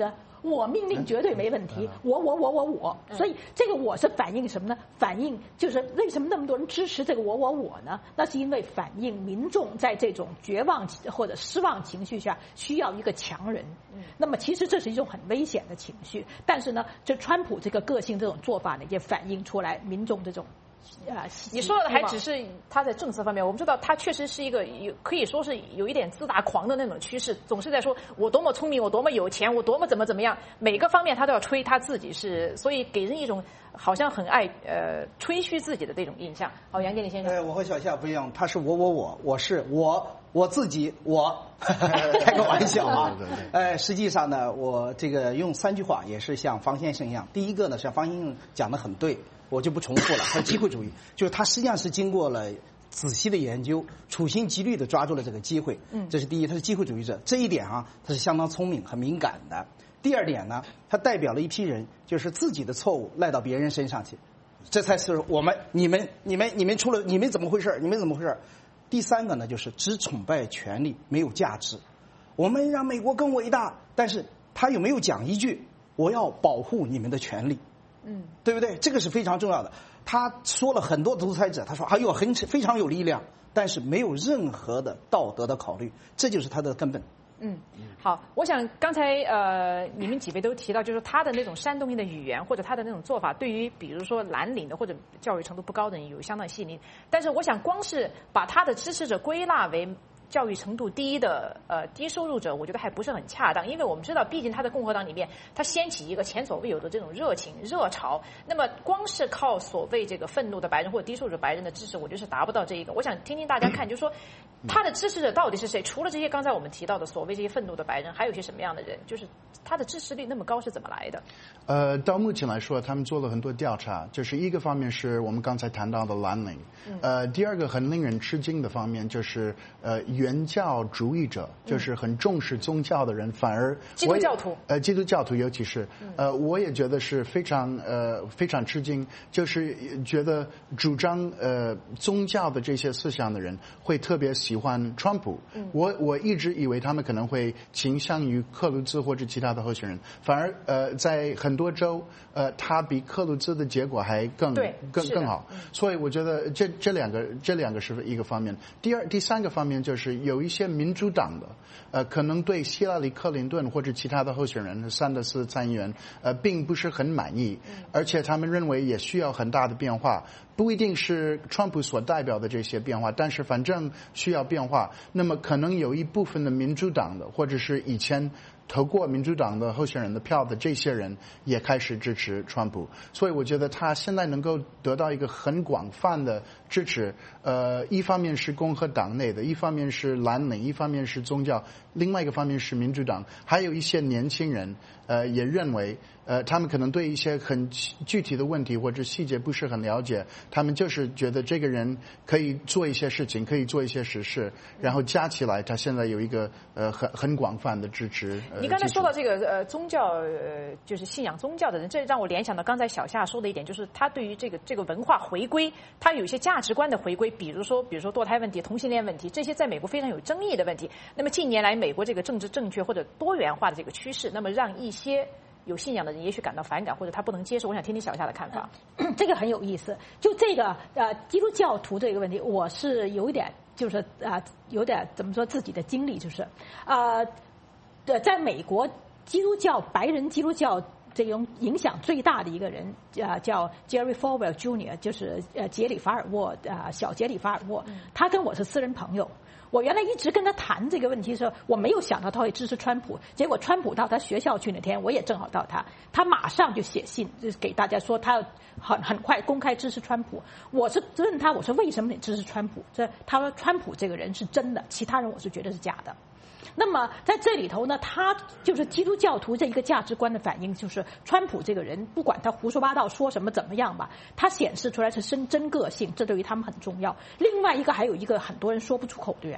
我命令绝对没问题，我，所以这个我是反映什么呢？反映就是为什么那么多人支持这个我呢？那是因为反映民众在这种绝望或者失望情绪下需要一个强人。那么其实这是一种很危险的情绪，但是呢，这川普这个个性这种做法呢，也反映出来民众这种。 你说的还只是他在政策方面，我们知道他确实是一个可以说是有一点自大狂的那种趋势，总是在说我多么聪明，我多么有钱，我多么怎么样，每个方面他都要吹他自己是，所以给人一种好像很爱吹嘘自己的这种印象。好，杨建立先生， 我和小夏不一样，他是我是我自己开个玩笑啊。实际上呢，我这个用3句话也是像方先生一样。第一个呢，像方先生讲得很对。我就不重复了，他是机会主义，就是他实际上是经过了仔细的研究，处心积虑的抓住了这个机会。这是第一，他是机会主义者，这一点啊，他是相当聪明、很敏感的。第二点呢，他代表了一批人，就是自己的错误赖到别人身上去，这才是你们出了你们怎么回事？第三个呢，就是只崇拜权力，没有价值。我们让美国更伟大，但是他有没有讲一句我要保护你们的权利？对不对？这个是非常重要的。他说了很多独裁者，他说还有非常有力量，但是没有任何的道德的考虑，这就是他的根本。 好，我想刚才你们几位都提到，就是他的那种煽动性的语言或者他的那种做法，对于比如说蓝领的或者教育程度不高的人有相当吸引力。但是我想，光是把他的支持者归纳为教育程度低的低收入者，我觉得还不是很恰当，因为我们知道，毕竟他在共和党里面，他掀起一个前所未有的这种热情热潮。那么，光是靠所谓这个愤怒的白人或者低收入白人的支持，我觉得是达不到这一个。我想听听大家看，就是说他的支持者到底是谁？除了这些刚才我们提到的所谓这些愤怒的白人，还有一些什么样的人？就是他的支持率那么高是怎么来的？ 到目前来说，他们做了很多调查，就是一个方面是我们刚才谈到的蓝领，第二个很令人吃惊的方面就是原教主义者，就是很重视宗教的人，反而基督教徒， 基督教徒尤其是我也觉得是非常吃惊，就是觉得主张宗教的这些思想的人会特别喜欢川普。我一直以为他们可能会倾向于克鲁兹或者其他的候选人，反而在很多州他比克鲁兹的结果还更好。所以我觉得这两个是一个方面。第三个方面就是有一些民主党的可能对希拉里·克林顿或者其他的候选人桑德斯参议员并不是很满意，而且他们认为也需要很大的变化，不一定是川普所代表的这些变化，但是反正需要变化。那么可能有一部分的民主党的或者是以前投过民主党的候选人的票的这些人也开始支持川普，所以我觉得他现在能够得到一个很广泛的支持。一方面是共和党内的，一方面是蓝领，一方面是宗教，另外一个方面是民主党，还有一些年轻人也认为他们可能对一些很具体的问题或者细节不是很了解，他们就是觉得这个人可以做一些事情，可以做一些实事，然后加起来他现在有一个很广泛的支持。 你刚才说到这个宗教就是信仰宗教的人，这让我联想到刚才小夏说的一点，就是他对于这个文化回归，他有一些价值观的回归，比如说堕胎问题、同性恋问题，这些在美国非常有争议的问题。那么近年来美国这个政治正确或者多元化的这个趋势，那么让一些有信仰的人也许感到反感，或者他不能接受。我想听听小夏的看法。 这个很有意思。就这个基督教徒这个问题，我是有一点就是有点怎么说自己的经历，就是在美国白人基督教这种影响最大的一个人叫 Jerry Falwell Jr.， 就是杰里法尔沃小杰里法尔沃，他跟我是私人朋友。我原来一直跟他谈这个问题的时候，我没有想到他会支持川普。结果川普到他学校去那天，我也正好到他马上就写信，就是给大家说他很快公开支持川普。我是问他，我说为什么你支持川普？他说川普这个人是真的，其他人我是觉得是假的。那么在这里头呢，他就是基督教徒这一个价值观的反应，就是川普这个人不管他胡说八道说什么怎么样吧，他显示出来是真个性，这对于他们很重要。另外一个还有一个很多人说不出口的原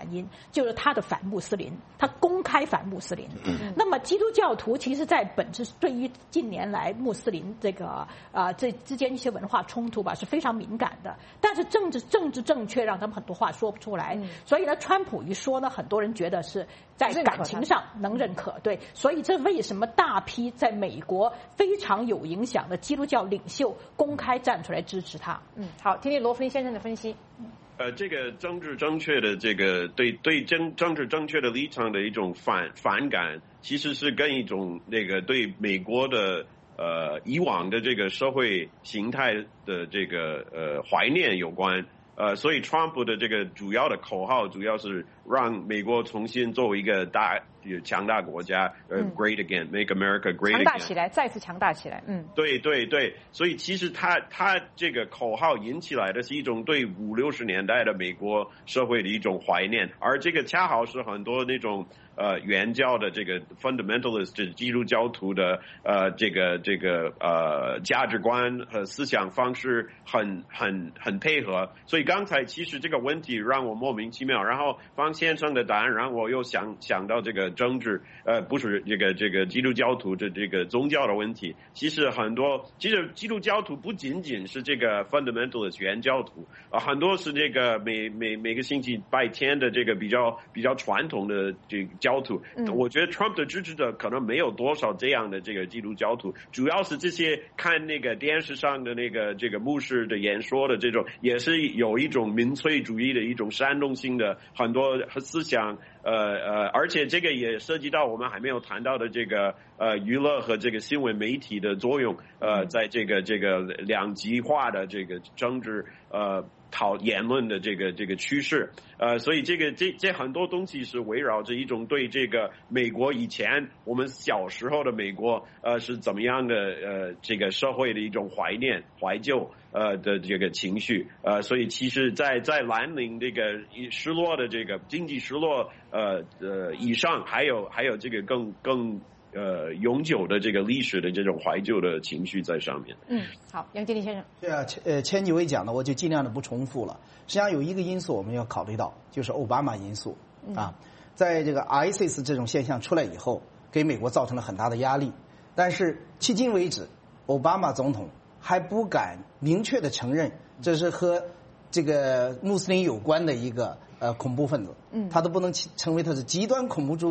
反因，就是他的反穆斯林，他公开反穆斯林。那么基督教徒其实在本质对于近年来穆斯林这之间一些文化冲突吧是非常敏感的，但是政治正确让他们很多话说不出来，所以呢，川普一说呢，很多人觉得是在感情上能认可，对，所以这为什么大批在美国非常有影响的基督教领袖公开站出来支持他？ 好，听听罗弗林先生的分析。 这个政治正确的这个对政治正确的立场的一种反感，其实是跟一种那个对美国的以往的这个社会形态的这个怀念有关。所以 Trump 的这个主要的口号主要是让美国重新作为一个强大国家，Great again, Make America Great again， 强大起来，再次强大起来。 对对对，所以其实他这个口号引起来的是一种对50、60年代的美国社会的一种怀念，而这个恰好是很多那种原教的这个 fundamentalist 基督教徒的这个价值观和思想方式很配合，所以刚才其实这个问题让我莫名其妙，然后方先生的答案让我又想到这个政治不是这个基督教徒的这个宗教的问题，其实基督教徒不仅仅是这个 fundamentalist 原教徒很多是这个每个星期拜天的这个比较传统的这个教徒。我觉得 Trump 的支持者可能没有多少这样的这个基督教徒，主要是这些看那个电视上的这个牧师的演说的这种，也是有一种民粹主义的一种煽动性的很多思想。而且这个也涉及到我们还没有谈到的这个娱乐和这个新闻媒体的作用，在这个两极化的这个政治言论的这个趋势，所以这很多东西是围绕着一种对这个美国以前我们小时候的美国是怎么样的这个社会的一种怀念怀旧的这个情绪，所以其实在蓝领这个失落的这个经济失落以上，还有这个更永久的这个历史的这种怀旧的情绪在上面。 好，杨经理先生。 对啊，前几位讲的我就尽量的不重复了。实际上有一个因素我们要考虑到，就是奥巴马因素在这个 ISIS 这种现象出来以后，给美国造成了很大的压力。但是迄今为止，奥巴马总统还不敢明确的承认这是和这个穆斯林有关的一个恐怖分子，他都不能成为他是极端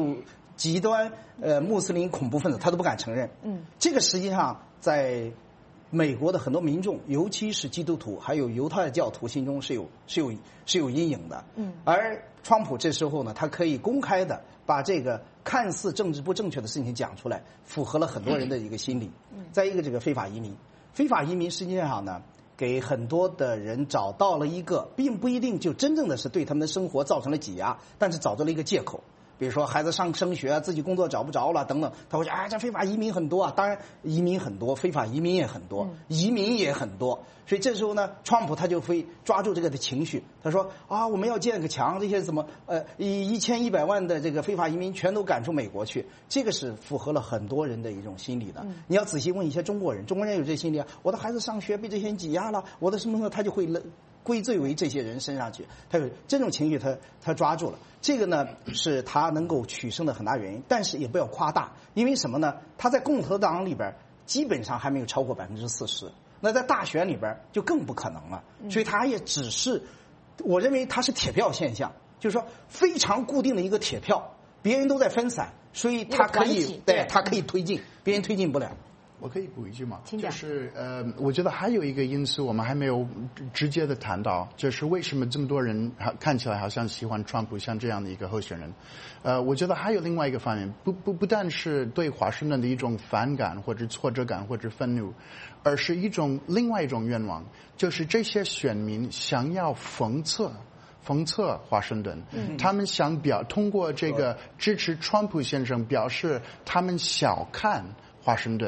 穆斯林恐怖分子，他都不敢承认。这个实际上在美国的很多民众，尤其是基督徒还有犹太教徒心中是有阴影的。而川普这时候呢，他可以公开的把这个看似政治不正确的事情讲出来，符合了很多人的一个心理。再一个，这个非法移民实际上呢，给很多的人找到了一个并不一定就真正的是对他们的生活造成了挤压，但是找到了一个借口。比如说孩子升学啊，自己工作找不着了等等，他会说这非法移民很多啊。当然移民很多，非法移民也很多，移民也很多。所以这时候呢，川普他就会抓住这个的情绪，他说我们要建个墙，这些什么1100万的这个非法移民全都赶出美国去，这个是符合了很多人的一种心理的。你要仔细问一些中国人有这心理啊，我的孩子上学被这些人挤压了，我的什么他就会归罪为这些人身上去，他有这种情绪他抓住了，这个呢是他能够取胜的很大原因。但是也不要夸大，因为什么呢？他在共和党里边基本上还没有超过40%，那在大选里边就更不可能了。所以他也只是，我认为他是铁票现象，就是说非常固定的一个铁票，别人都在分散，所以他可以他可以推进，别人推进不了。 我可以补一句吗？ 请讲。 就是我觉得还有一个因素我们还没有直接的谈到，就是为什么这么多人看起来好像喜欢川普像这样的一个候选人。我觉得还有另外一个方面，不但是对华盛顿的一种反感或者挫折感或者愤怒，而是另外一种愿望，就是这些选民想要讽刺华盛顿，他们想通过这个支持川普先生表示他们小看华盛顿，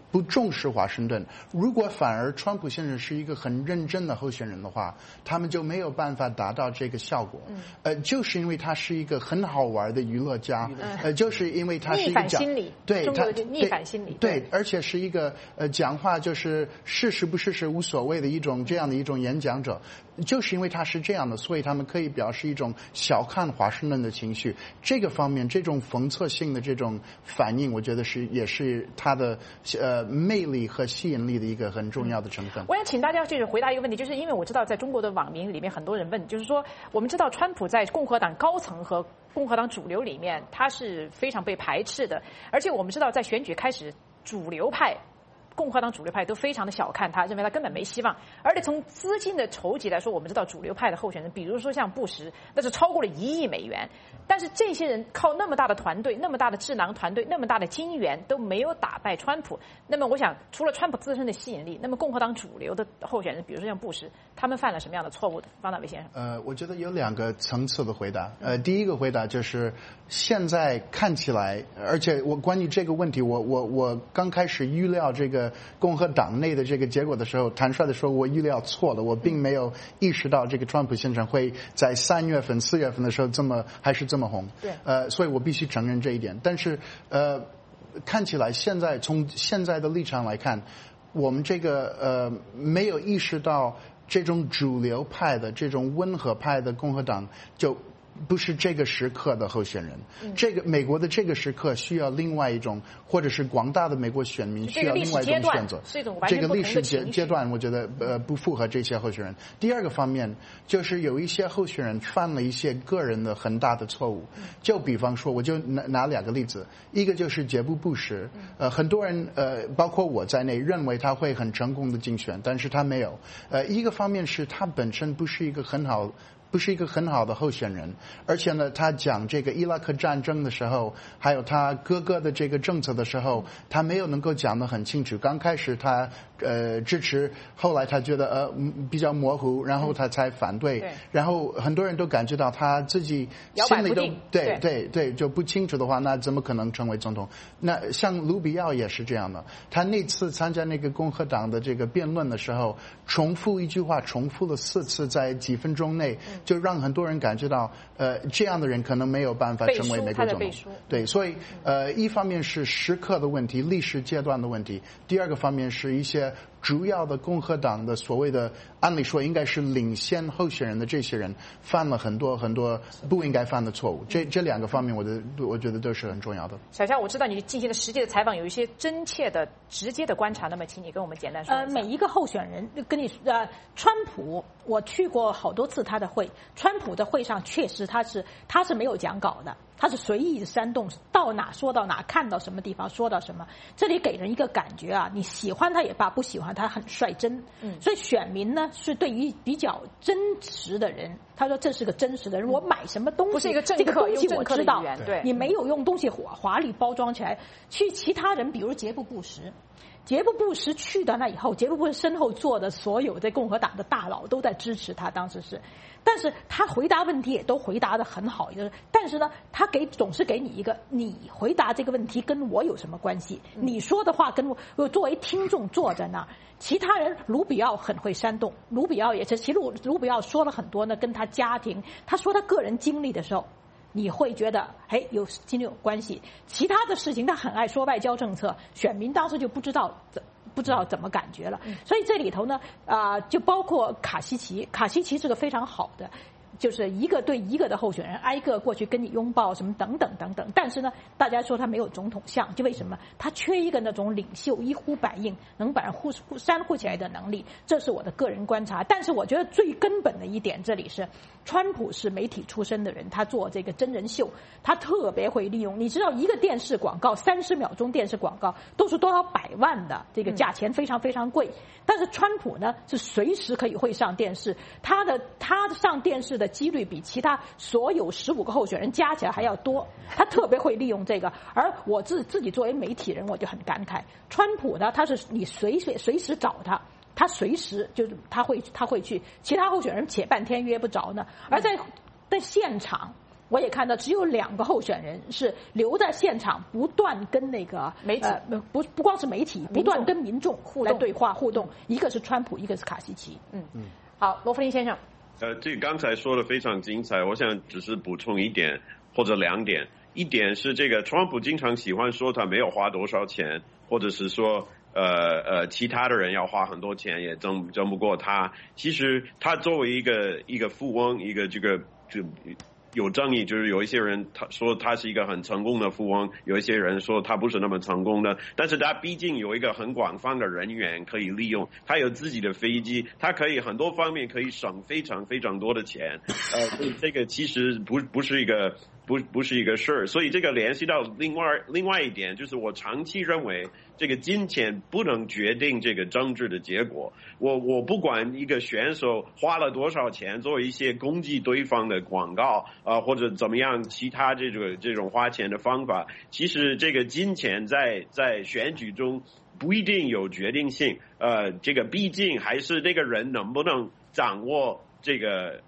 不重视华盛顿。如果反而川普先生是一个很认真的候选人的话，他们就没有办法达到这个效果。就是因为他是一个很好玩的娱乐家，就是因为他是一个逆反心理， 对， 中国有逆反心理， 对，而且是一个讲话就是事实不事实无所谓的这样的一种演讲者。就是因为他是这样的，所以他们可以表示一种小看华盛顿的情绪。这个方面，这种讽刺性的这种反应，我觉得也是他的魅力和吸引力的一个很重要的成分。 我想请大家就是回答一个问题，就是因为我知道在中国的网民里面很多人问，就是说我们知道川普在共和党高层和共和党主流里面他是非常被排斥的，而且我们知道在选举开始，主流派共和党主流派都非常的小看他，认为他根本没希望。而且从资金的筹集来说，我们知道主流派的候选人，比如说像布什，那是超过了1亿美元。但是这些人靠那么大的团队、那么大的智囊团队、那么大的金源都没有打败川普。那么我想，除了川普自身的吸引力，那么共和党主流的候选人，比如说像布什，他们犯了什么样的错误的？方大伟先生。 我觉得有2个层次的回答。第一个回答就是现在看起来，而且我关于这个问题，我刚开始预料这个共和党内的这个结果的时候，坦率的说，我预料错了，我并没有意识到这个川普先生会在3月份、4月份的时候还是这么红。 对。 所以我必须承认这一点。但是看起来从现在的立场来看，我们这个没有意识到这种主流派的这种温和派的共和党就不是这个时刻的候选人。这个美国的这个时刻需要另外一种，或者是广大的美国选民需要另外一种选择。这个历史阶段，我觉得不符合这些候选人。第二个方面就是有一些候选人犯了一些个人的很大的错误。就比方说，我就拿2个例子，一个就是杰布·布什。很多人包括我在内认为他会很成功的竞选，但是他没有。一个方面是他本身不是一个很好的候选人，而且呢，他讲这个伊拉克战争的时候，还有他哥哥的这个政策的时候，他没有能够讲得很清楚。刚开始他支持，后来他觉得比较模糊，然后他才反对。然后很多人都感觉到他自己心里都对就不清楚的话，那怎么可能成为总统？那像卢比奥也是这样的，他那次参加那个共和党的这个辩论的时候，重复一句话，重复了4次，在几分钟内。就让很多人感觉到，这样的人可能没有办法成为美国总统。对，所以一方面是时刻的问题，历史阶段的问题；第二个方面是一些主要的共和党的所谓的，按理说应该是领先候选人的这些人，犯了很多不应该犯的错误。这2个方面，我觉得都是很重要的。 小夏，我知道你进行了实际的采访，有一些真切的、直接的观察，那么请你跟我们简单说一下。 每一个候选人跟你川普，我去过好多次他的会。川普的会上确实他是没有讲稿的，他是随意的煽动，到哪说到哪，看到什么地方说到什么。这里给人一个感觉啊，你喜欢他也罢，不喜欢他很率真。所以选民呢是对于比较真实的人，他说这是个真实的人，我买什么东西不是一个政客， 这个东西我知道， 对， 你没有用东西华丽包装起来。去其他人，比如杰布·布什去到那以后，杰布·布什身后坐的所有在共和党的大佬都在支持他，当时是。但是他回答问题也都回答得很好，但是呢，他总是给你一个，你回答这个问题跟我有什么关系？你说的话跟我作为听众坐在那儿，其他人卢比奥很会煽动，卢比奥也是，其实卢比奥说了很多呢，跟他家庭，他说他个人经历的时候，你会觉得经历有关系。其他的事情他很爱说外交政策，选民当时就不知道怎么感觉了。所以这里头呢就包括卡西奇是个非常好的，就是一个对一个的候选人，挨个过去跟你拥抱什么等等等等。但是呢，大家说他没有总统相，就为什么？他缺一个那种领袖一呼百应，能把人煽乎起来的能力。这是我的个人观察。但是我觉得最根本的一点，这里是川普是媒体出身的人，他做这个真人秀，他特别会利用。你知道，一个电视广告30秒钟电视广告都是多少百万的，这个价钱非常非常贵。但是川普呢，是随时可以会上电视，他上电视的几率比其他所有15个候选人加起来还要多，他特别会利用这个。而我自己作为媒体人，我就很感慨，川普呢，他是你随时找他随时就是他会去，其他候选人且半天约不着呢。而在现场， 我也看到只有2个候选人是留在现场，不断跟那个媒体不光是媒体，不断跟民众来对话互动。一个是川普，一个是卡西奇。 好，罗弗林先生。 这个刚才说的非常精彩，我想只是补充1点或者2点。一点是这个川普经常喜欢说他没有花多少钱，或者是说其他的人要花很多钱也争不过他。其实他作为一个富翁，一个这个有争议，就是有一些人他说他是一个很成功的富翁，有一些人说他不是那么成功的，但是他毕竟有一个很广泛的人员可以利用，他有自己的飞机，他可以很多方面可以省非常非常多的钱，所以这个其实不是一个事儿，所以这个联系到另外一点，就是我长期认为这个金钱不能决定这个政治的结果。我不管一个选手花了多少钱做一些攻击对方的广告或者怎么样其他这种花钱的方法，其实这个金钱在选举中不一定有决定性。这个毕竟还是那个人能不能掌握这个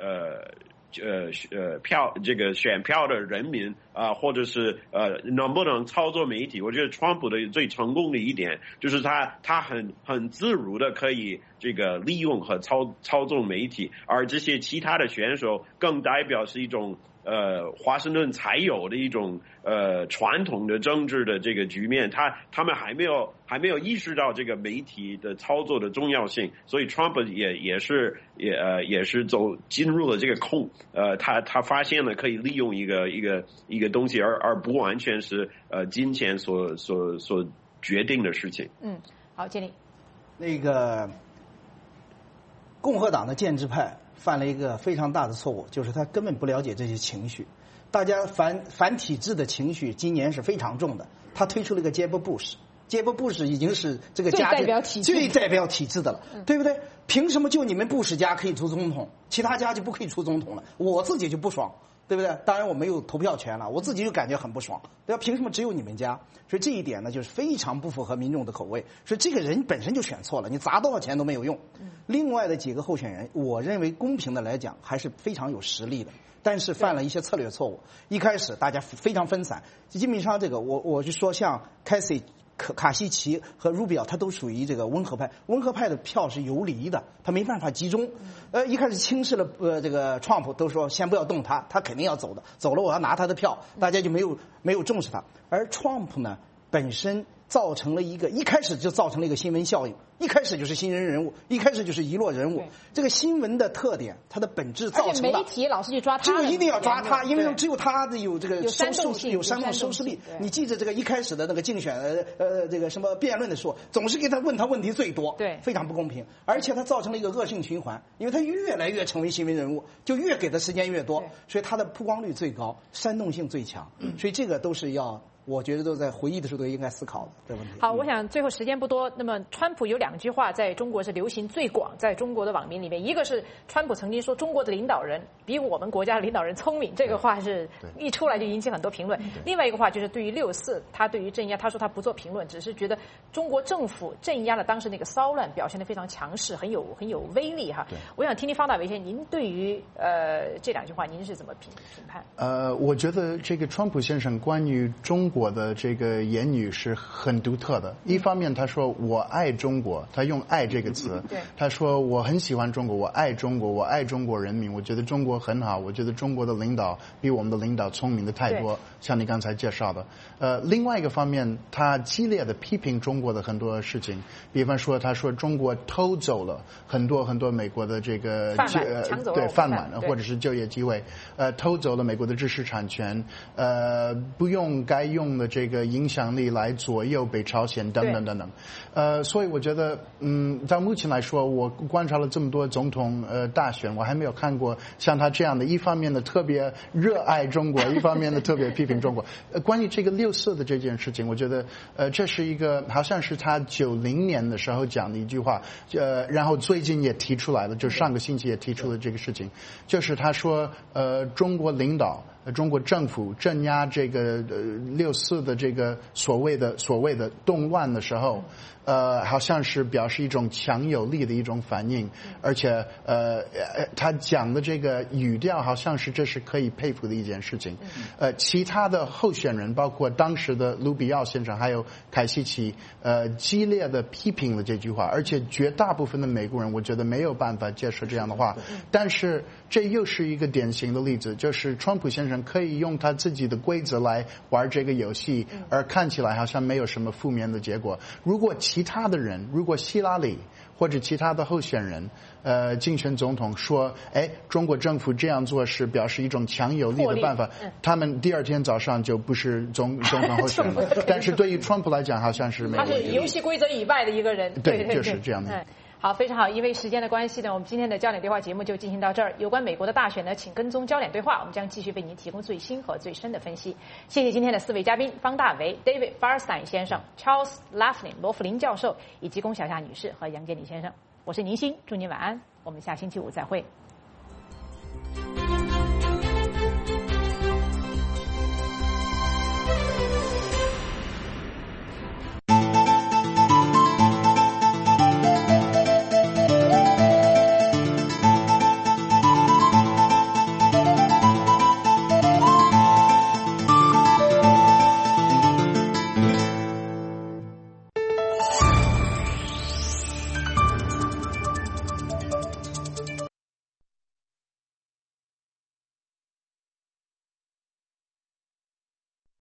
这个选票的人民或者是能不能操作媒体。我觉得川普的最成功的一点就是他很自如的可以这个利用和操纵媒体，而这些其他的选手更代表是一种华盛顿才有的一种传统的政治的这个局面，他们还没有意识到这个媒体的操作的重要性，所以 Trump 也是进入了这个空，他发现了可以利用一个东西，而不完全是金钱所决定的事情。 好，建立。 那个共和党的建制派犯了一个非常大的错误，就是他根本不了解这些情绪。大家反体制的情绪今年是非常重的。他推出了一个杰布·布什已经是这个家最代表体制的了，对不对？凭什么就你们布什家可以出总统，其他家就不可以出总统了？我自己就不爽，对不对？当然我没有投票权了，我自己就感觉很不爽，对吧？凭什么只有你们家？所以这一点呢，就是非常不符合民众的口味。所以这个人本身就选错了，你砸多少钱都没有用。另外的几个候选人，我认为公平的来讲还是非常有实力的，但是犯了一些策略错误。一开始大家非常分散，基本上这个我就说像卡西奇和卢比奥，他都属于这个温和派。温和派的票是游离的，他没办法集中。一开始轻视了这个 Trump， 都说先不要动他，他肯定要走的，走了我要拿他的票，大家就没有重视他。而 Trump 呢，本身一开始就造成了一个新闻效应，一开始就是新人物，一开始就是遗落人物。这个新闻的特点，它的本质造成了媒体老是去抓他， 就一定要抓他，因为只有他有这个有煽动收视力。你记着这个一开始的那个竞选这个什么辩论的时候，总是给他问他问题最多， 对， 非常不公平。而且他造成了一个恶性循环，因为他越来越成为新闻人物，就越给的时间越多，所以他的曝光率最高，煽动性最强。所以这个都是我觉得都在回忆的时候都应该思考的这个问题。 好，我想最后时间不多，那么川普有2句话在中国是流行最广，在中国的网民里面，一个是川普曾经说中国的领导人比我们国家的领导人聪明，这个话是一出来就引起很多评论。另外一个话就是对于6·4，他对于镇压，他说他不做评论，只是觉得中国政府镇压了当时那个骚乱，表现得非常强势，很有威力哈。我想听听方大为先生，您对于这2句话您是怎么评判？ 我觉得这个川普先生关于中国的这个言语是很独特的。一方面他说我爱中国，他用爱这个词，他说我很喜欢中国，我爱中国，我爱中国人民，我觉得中国很好，我觉得中国的领导比我们的领导聪明的太多，像你刚才介绍的。另外一个方面，他激烈的批评中国的很多事情，比方说他说中国偷走了很多美国的这个饭碗或者是就业机会，偷走了美国的知识产权，不用该用的这个影响力来左右北朝鲜等等等等。所以我觉得到目前来说，我观察了这么多总统大选，我还没有看过像他这样的，一方面的特别热爱中国，一方面的特别批评中国。关于这个6·4的这件事情，我觉得这是一个好像是他90年的时候讲的一句话，然后最近也提出来了，就上个星期也提出了这个事情，就是他说中国领导中国政府镇压这个6·4的这个所谓的动乱的时候，好像是表示一种强有力的一种反应，而且他讲的这个语调好像是这是可以佩服的一件事情。其他的候选人，包括当时的卢比奥先生还有凯西奇，激烈的批评了这句话，而且绝大部分的美国人我觉得没有办法接受这样的话。但是这又是一个典型的例子，就是川普先生可以用他自己的规则来玩这个游戏，而看起来好像没有什么负面的结果。如果其他的人，如果希拉里或者其他的候选人竞选总统说，中国政府这样做是表示一种强有力的办法，他们第二天早上就不是总统候选人了。但是对于川普来讲，好像是没有。 他是游戏规则以外的一个人。 对，就是这样的。 好，非常好。因为时间的关系呢，我们今天的焦点对话节目就进行到这儿。有关美国的大选呢，请跟踪焦点对话，我们将继续为您提供最新和最深的分析。谢谢今天的4位嘉宾：方大为、David Firestein 先生、Charles Laughlin 罗弗林教授，以及龚小夏女士和杨建礼先生。我是宁鑫，祝您晚安，我们下星期五再会。